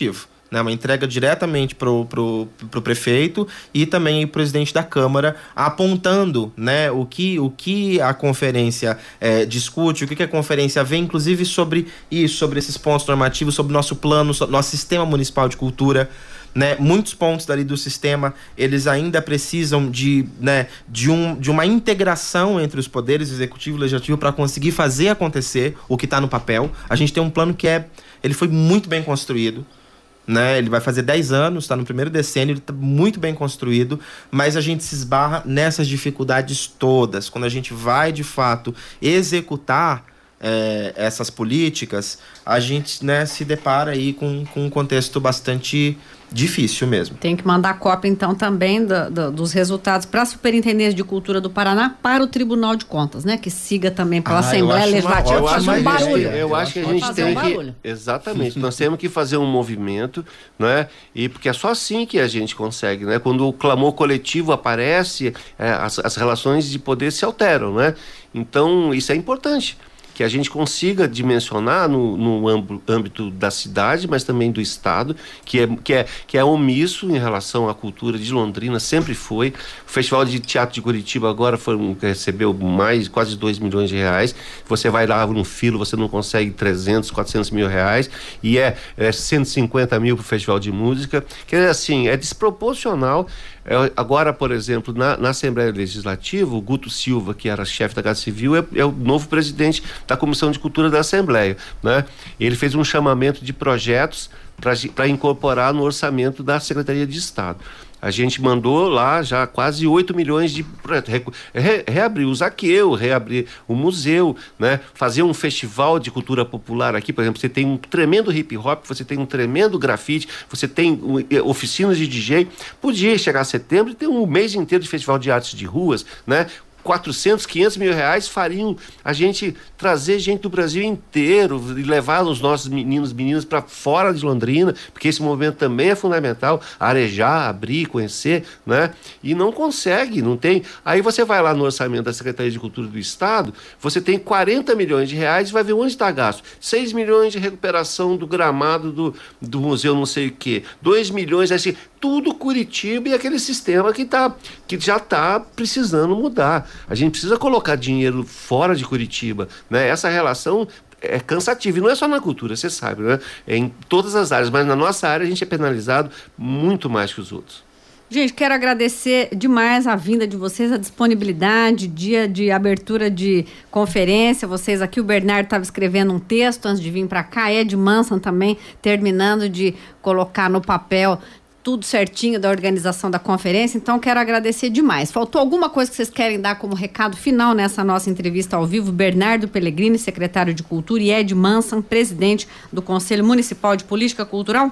né, uma entrega diretamente para o pro, pro prefeito e também o presidente da Câmara, apontando, né, o, que, o que a conferência é, discute, o que, que a conferência vê, inclusive sobre isso, sobre esses pontos normativos, sobre o nosso plano, sobre nosso sistema municipal de cultura. Né, muitos pontos dali do sistema, eles ainda precisam de, né, de, um, de uma integração entre os poderes executivo e legislativo para conseguir fazer acontecer o que está no papel. A gente tem um plano que é, ele foi muito bem construído, né, ele vai fazer dez anos, está no primeiro decênio, ele está muito bem construído, mas a gente se esbarra nessas dificuldades todas. Quando a gente vai, de fato, executar é, essas políticas, a gente, né, se depara aí com, com um contexto bastante difícil mesmo. Tem que mandar cópia, então, também do, do, dos resultados para a Superintendência de Cultura do Paraná, para o Tribunal de Contas, né? Que siga também pela ah, Assembleia Legislativa uma, fazer um barulho. Eu, eu acho que a gente tem um que... Exatamente. Nós temos que fazer um movimento, né? E porque é só assim que a gente consegue, né? Quando o clamor coletivo aparece, é, as, as relações de poder se alteram, né? Então, isso é importante. Que a gente consiga dimensionar no, no âmbito da cidade, mas também do Estado, que é, que, é, que é omisso em relação à cultura de Londrina, sempre foi. O Festival de Teatro de Curitiba agora foi um, recebeu mais, quase dois milhões de reais. Você vai lá no filo, você não consegue trezentos, quatrocentos mil reais, e é, é cento e cinquenta mil para o Festival de Música. Quer dizer, assim, é desproporcional. É, agora, por exemplo, na, na Assembleia Legislativa, o Guto Silva, que era chefe da Casa Civil, é, é o novo presidente da Comissão de Cultura da Assembleia, né? Ele fez um chamamento de projetos para incorporar no orçamento da Secretaria de Estado. A gente mandou lá já quase oito milhões de projetos. Re, reabrir o Zaqueu, reabrir o museu, né? Fazer um festival de cultura popular aqui, por exemplo, você tem um tremendo hip hop, você tem um tremendo grafite, você tem oficinas de D J. Podia chegar a setembro e ter um mês inteiro de festival de artes de ruas, né? quatrocentos, quinhentos mil reais fariam a gente trazer gente do Brasil inteiro e levar os nossos meninos e meninas para fora de Londrina, porque esse movimento também é fundamental, arejar, abrir, conhecer, né? E não consegue, não tem. Aí você vai lá no orçamento da Secretaria de Cultura do Estado, você tem quarenta milhões de reais e vai ver onde está gasto. seis milhões de recuperação do gramado do, do museu não sei o quê, dois milhões, assim, tudo Curitiba e aquele sistema que, tá, que já está precisando mudar. A gente precisa colocar dinheiro fora de Curitiba, né? Essa relação é cansativa, e não é só na cultura, você sabe, né? É em todas as áreas, mas na nossa área a gente é penalizado muito mais que os outros. Gente, quero agradecer demais a vinda de vocês, a disponibilidade, dia de abertura de conferência. Vocês aqui, o Bernardo estava escrevendo um texto antes de vir para cá, Ed Manson também terminando de colocar no papel tudo certinho da organização da conferência, então quero agradecer demais. Faltou alguma coisa que vocês querem dar como recado final nessa nossa entrevista ao vivo? Bernardo Pellegrini, secretário de Cultura, e Ed Manson, presidente do Conselho Municipal de Política Cultural?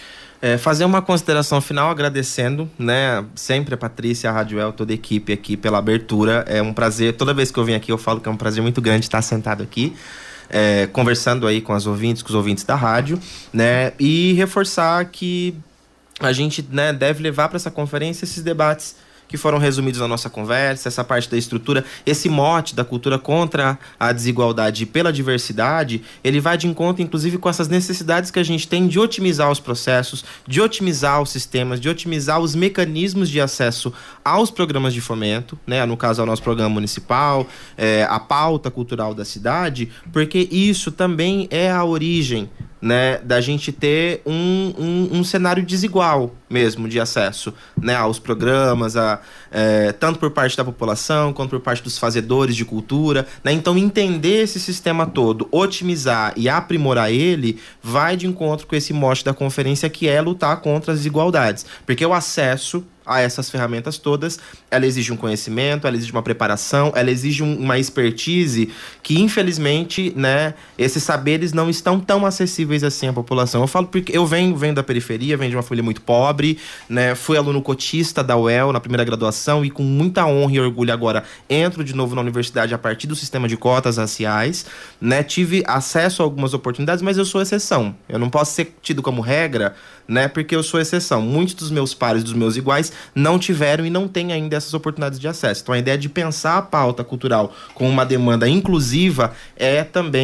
É, fazer uma consideração final agradecendo, né, sempre a Patrícia, a Rádio El, toda a equipe aqui pela abertura. É um prazer, toda vez que eu venho aqui eu falo que é um prazer muito grande estar sentado aqui, é, conversando aí com as ouvintes, com os ouvintes da rádio, né, e reforçar que a gente, né, deve levar para essa conferência esses debates que foram resumidos na nossa conversa, essa parte da estrutura, esse mote da cultura contra a desigualdade e pela diversidade, ele vai de encontro, inclusive, com essas necessidades que a gente tem de otimizar os processos, de otimizar os sistemas, de otimizar os mecanismos de acesso aos programas de fomento, né? No caso, ao nosso programa municipal, é, a pauta cultural da cidade, porque isso também é a origem, né, da gente ter um, um, um cenário desigual mesmo de acesso, né, aos programas, a, é, tanto por parte da população quanto por parte dos fazedores de cultura, né? Então entender esse sistema todo, otimizar e aprimorar ele, vai de encontro com esse mote da conferência, que é lutar contra as desigualdades, porque o acesso a essas ferramentas todas, ela exige um conhecimento, ela exige uma preparação, ela exige um, uma expertise que, infelizmente, né, esses saberes não estão tão acessíveis assim à população. Eu falo porque eu venho, venho da periferia, venho de uma família muito pobre, né, fui aluno cotista da U E L na primeira graduação e com muita honra e orgulho agora entro de novo na universidade a partir do sistema de cotas raciais, né, tive acesso a algumas oportunidades, mas eu sou exceção. Eu não posso ser tido como regra, né, porque eu sou exceção. Muitos dos meus pares, dos meus iguais, não tiveram e não têm ainda essas oportunidades de acesso. Então a ideia de pensar a pauta cultural com uma demanda inclusiva é também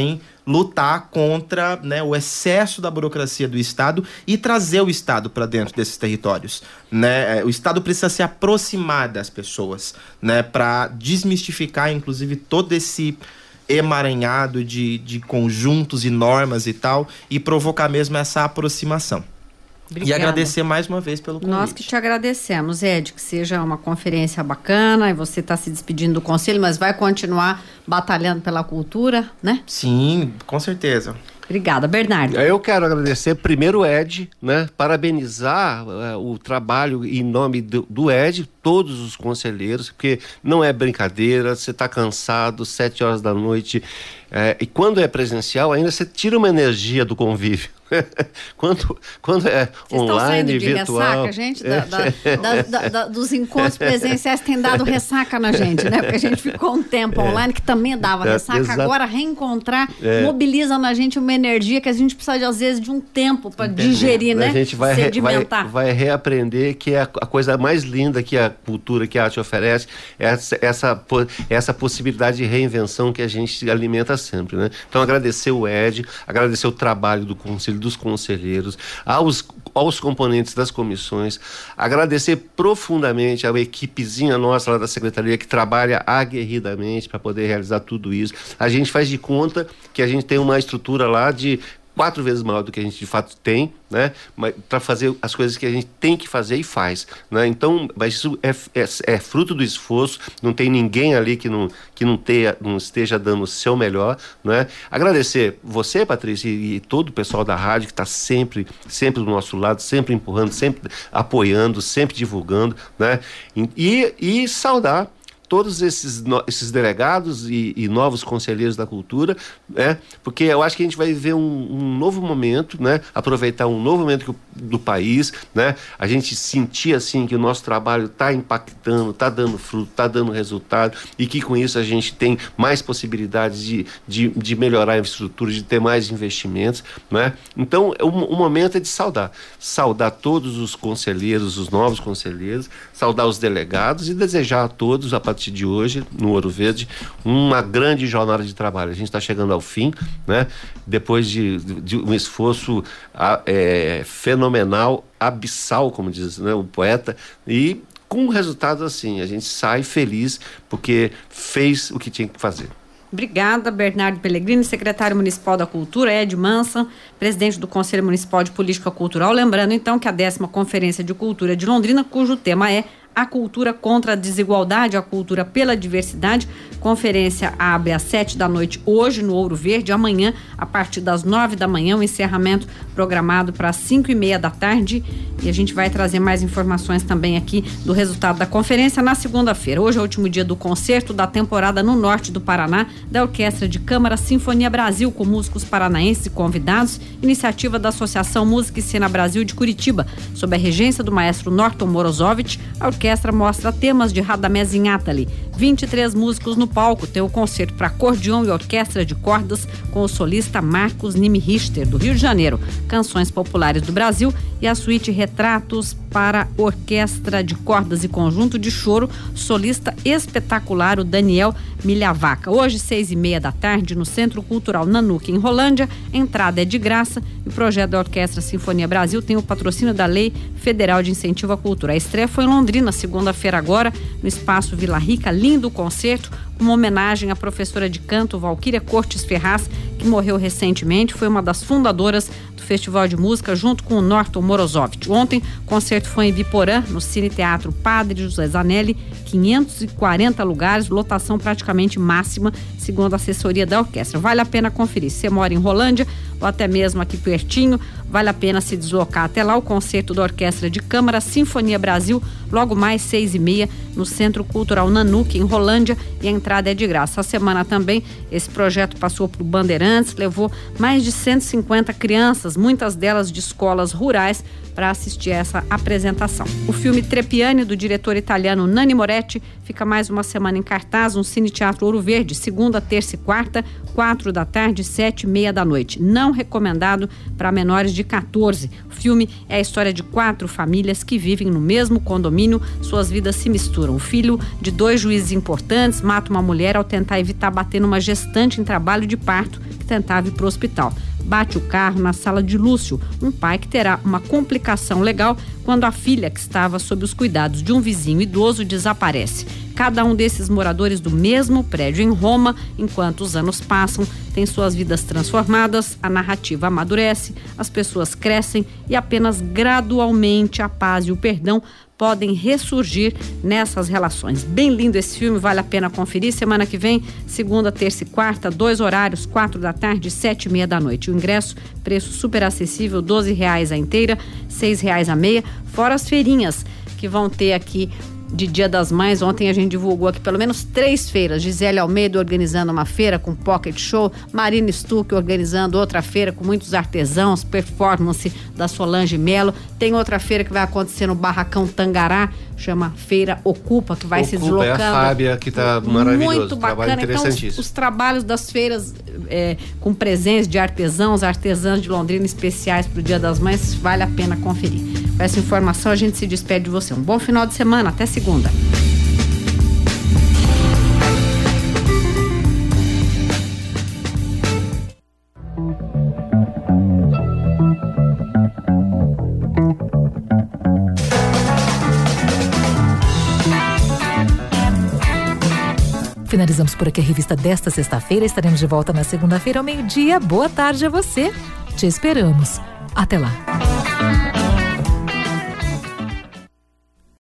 lutar contra, né, o excesso da burocracia do Estado e trazer o Estado para dentro desses territórios, né? O Estado precisa se aproximar das pessoas, né, para desmistificar, inclusive, todo esse emaranhado de, de conjuntos e normas e tal, e provocar mesmo essa aproximação. Obrigada. E agradecer mais uma vez pelo convite. Nós que te agradecemos, Ed, que seja uma conferência bacana, e você está se despedindo do conselho, mas vai continuar batalhando pela cultura, né? Sim, com certeza. Obrigada, Bernardo. Eu quero agradecer primeiro o Ed, né? Parabenizar uh, o trabalho em nome do, do Ed, todos os conselheiros, porque não é brincadeira, você está cansado, sete horas da noite, é, e quando é presencial ainda você tira uma energia do convívio. quando, quando é Vocês online, de virtual... ressaca, gente? Da, da, da, da, da, dos encontros presenciais tem dado ressaca na gente, né? Porque a gente ficou um tempo é. online que também dava é, ressaca. Exato. Agora reencontrar é. mobiliza na gente uma energia que a gente precisa, de, às vezes, de um tempo para digerir, né? A gente vai, re, vai, vai reaprender que é a, a coisa mais linda que a cultura, que a arte oferece, essa, essa, essa possibilidade de reinvenção que a gente alimenta sempre, né? Então, agradecer o Ed, agradecer o trabalho do Conselho dos conselheiros, aos, aos componentes das comissões, agradecer profundamente a equipezinha nossa lá da Secretaria que trabalha aguerridamente para poder realizar tudo isso. A gente faz de conta que a gente tem uma estrutura lá de quatro vezes maior do que a gente de fato tem, né? Para fazer as coisas que a gente tem que fazer e faz, né? Então, mas isso é, é, é fruto do esforço, não tem ninguém ali que não, que não, tenha, não esteja dando o seu melhor, né? Agradecer você, Patrícia, e, e todo o pessoal da rádio que está sempre, sempre do nosso lado, sempre empurrando, sempre apoiando, sempre divulgando, né? E, e saudar todos esses, no, esses delegados e, e novos conselheiros da cultura, né? Porque eu acho que a gente vai viver um, um novo momento, né? Aproveitar um novo momento do país, né? A gente sentir assim que o nosso trabalho está impactando, está dando fruto, está dando resultado, e que com isso a gente tem mais possibilidades de, de, de melhorar a infraestrutura, de ter mais investimentos, né? Então o, o momento é de saudar, saudar todos os conselheiros, os novos conselheiros, saudar os delegados e desejar a todos, a partir de hoje, no Ouro Verde, uma grande jornada de trabalho. A gente está chegando ao fim, né? Depois de, de um esforço é, fenomenal, abissal, como diz, né, o poeta, e com um resultado assim, a gente sai feliz porque fez o que tinha que fazer. Obrigada, Bernardo Pellegrini, secretário municipal da Cultura, Ed Mansa, presidente do Conselho Municipal de Política Cultural. Lembrando, então, que a décima Conferência de Cultura de Londrina, cujo tema é A Cultura contra a Desigualdade, a Cultura pela Diversidade. Conferência abre às sete da noite hoje no Ouro Verde. Amanhã, a partir das nove da manhã, o encerramento programado para as cinco e meia da tarde. E a gente vai trazer mais informações também aqui do resultado da conferência na segunda-feira. Hoje é o último dia do concerto da temporada no norte do Paraná, da Orquestra de Câmara Sinfonia Brasil, com músicos paranaenses e convidados, iniciativa da Associação Música e Cena Brasil de Curitiba, sob a regência do maestro Norton Morozovich. A orquestra mostra temas de Radamés Inátali. vinte e três músicos no palco. Tem o concerto para acordeão e orquestra de cordas com o solista Marcos Nimi Richter, do Rio de Janeiro, canções populares do Brasil, e a suíte Retratos para orquestra de cordas e conjunto de choro, solista espetacular, o Daniel Milhavaca. Hoje, seis e meia da tarde, no Centro Cultural Nanuque, em Rolândia. Entrada é de graça e o projeto da Orquestra Sinfonia Brasil tem o patrocínio da Lei Federal de Incentivo à Cultura. A estreia foi em Londrina, segunda-feira agora, no Espaço Vila Rica. Lindo concerto, uma homenagem à professora de canto Valquíria Cortes Ferraz, que morreu recentemente, foi uma das fundadoras do Festival de Música, junto com o Norton Morozovich. Ontem, o concerto foi em Biporã, no Cine Teatro Padre José Zanelli, quinhentos e quarenta lugares, lotação praticamente máxima, segundo a assessoria da orquestra. Vale a pena conferir. Se você mora em Rolândia, ou até mesmo aqui pertinho, vale a pena se deslocar até lá. O concerto da Orquestra de Câmara Sinfonia Brasil, logo mais seis e meia, no Centro Cultural Nanuque, em Rolândia, e a entrada é de graça. A semana também, esse projeto passou por Bandeirantes, levou mais de cento e cinquenta crianças, muitas delas de escolas rurais, para assistir a essa apresentação. O filme Trepiani, do diretor italiano Nanni Moretti, fica mais uma semana em cartaz no Cine Teatro Ouro Verde, segunda, terça e quarta, quatro da tarde, sete e meia da noite. Não recomendado para menores de quatorze. O filme é a história de quatro famílias que vivem no mesmo condomínio condomínio, suas vidas se misturam. O filho de dois juízes importantes mata uma mulher ao tentar evitar bater numa gestante em trabalho de parto que tentava ir para o hospital. Bate o carro na sala de Lúcio, um pai que terá uma complicação legal quando a filha, que estava sob os cuidados de um vizinho idoso, desaparece. Cada um desses moradores do mesmo prédio em Roma, enquanto os anos passam, tem suas vidas transformadas, a narrativa amadurece, as pessoas crescem e apenas gradualmente a paz e o perdão podem ressurgir nessas relações. Bem lindo esse filme, vale a pena conferir. Semana que vem, segunda, terça e quarta, dois horários, quatro da tarde, sete e meia da noite. O ingresso, preço super acessível, doze reais a inteira, seis reais a meia, fora as feirinhas que vão ter aqui de Dia das Mães. Ontem a gente divulgou aqui pelo menos três feiras. Gisele Almeida organizando uma feira com pocket show, Marina Stuck organizando outra feira com muitos artesãos, performance da Solange Melo. Tem outra feira que vai acontecer no Barracão Tangará, chama Feira Ocupa, que vai Ocupa, se deslocando. É a Fábia, que tá maravilhoso. Muito bacana. Então, os, os trabalhos das feiras é, com presença de artesãos, artesãs de Londrina especiais para o Dia das Mães, vale a pena conferir. Com essa informação, a gente se despede de você. Um bom final de semana. Até segunda. Finalizamos por aqui a revista desta sexta-feira. Estaremos de volta na segunda-feira ao meio-dia. Boa tarde a você. Te esperamos. Até lá.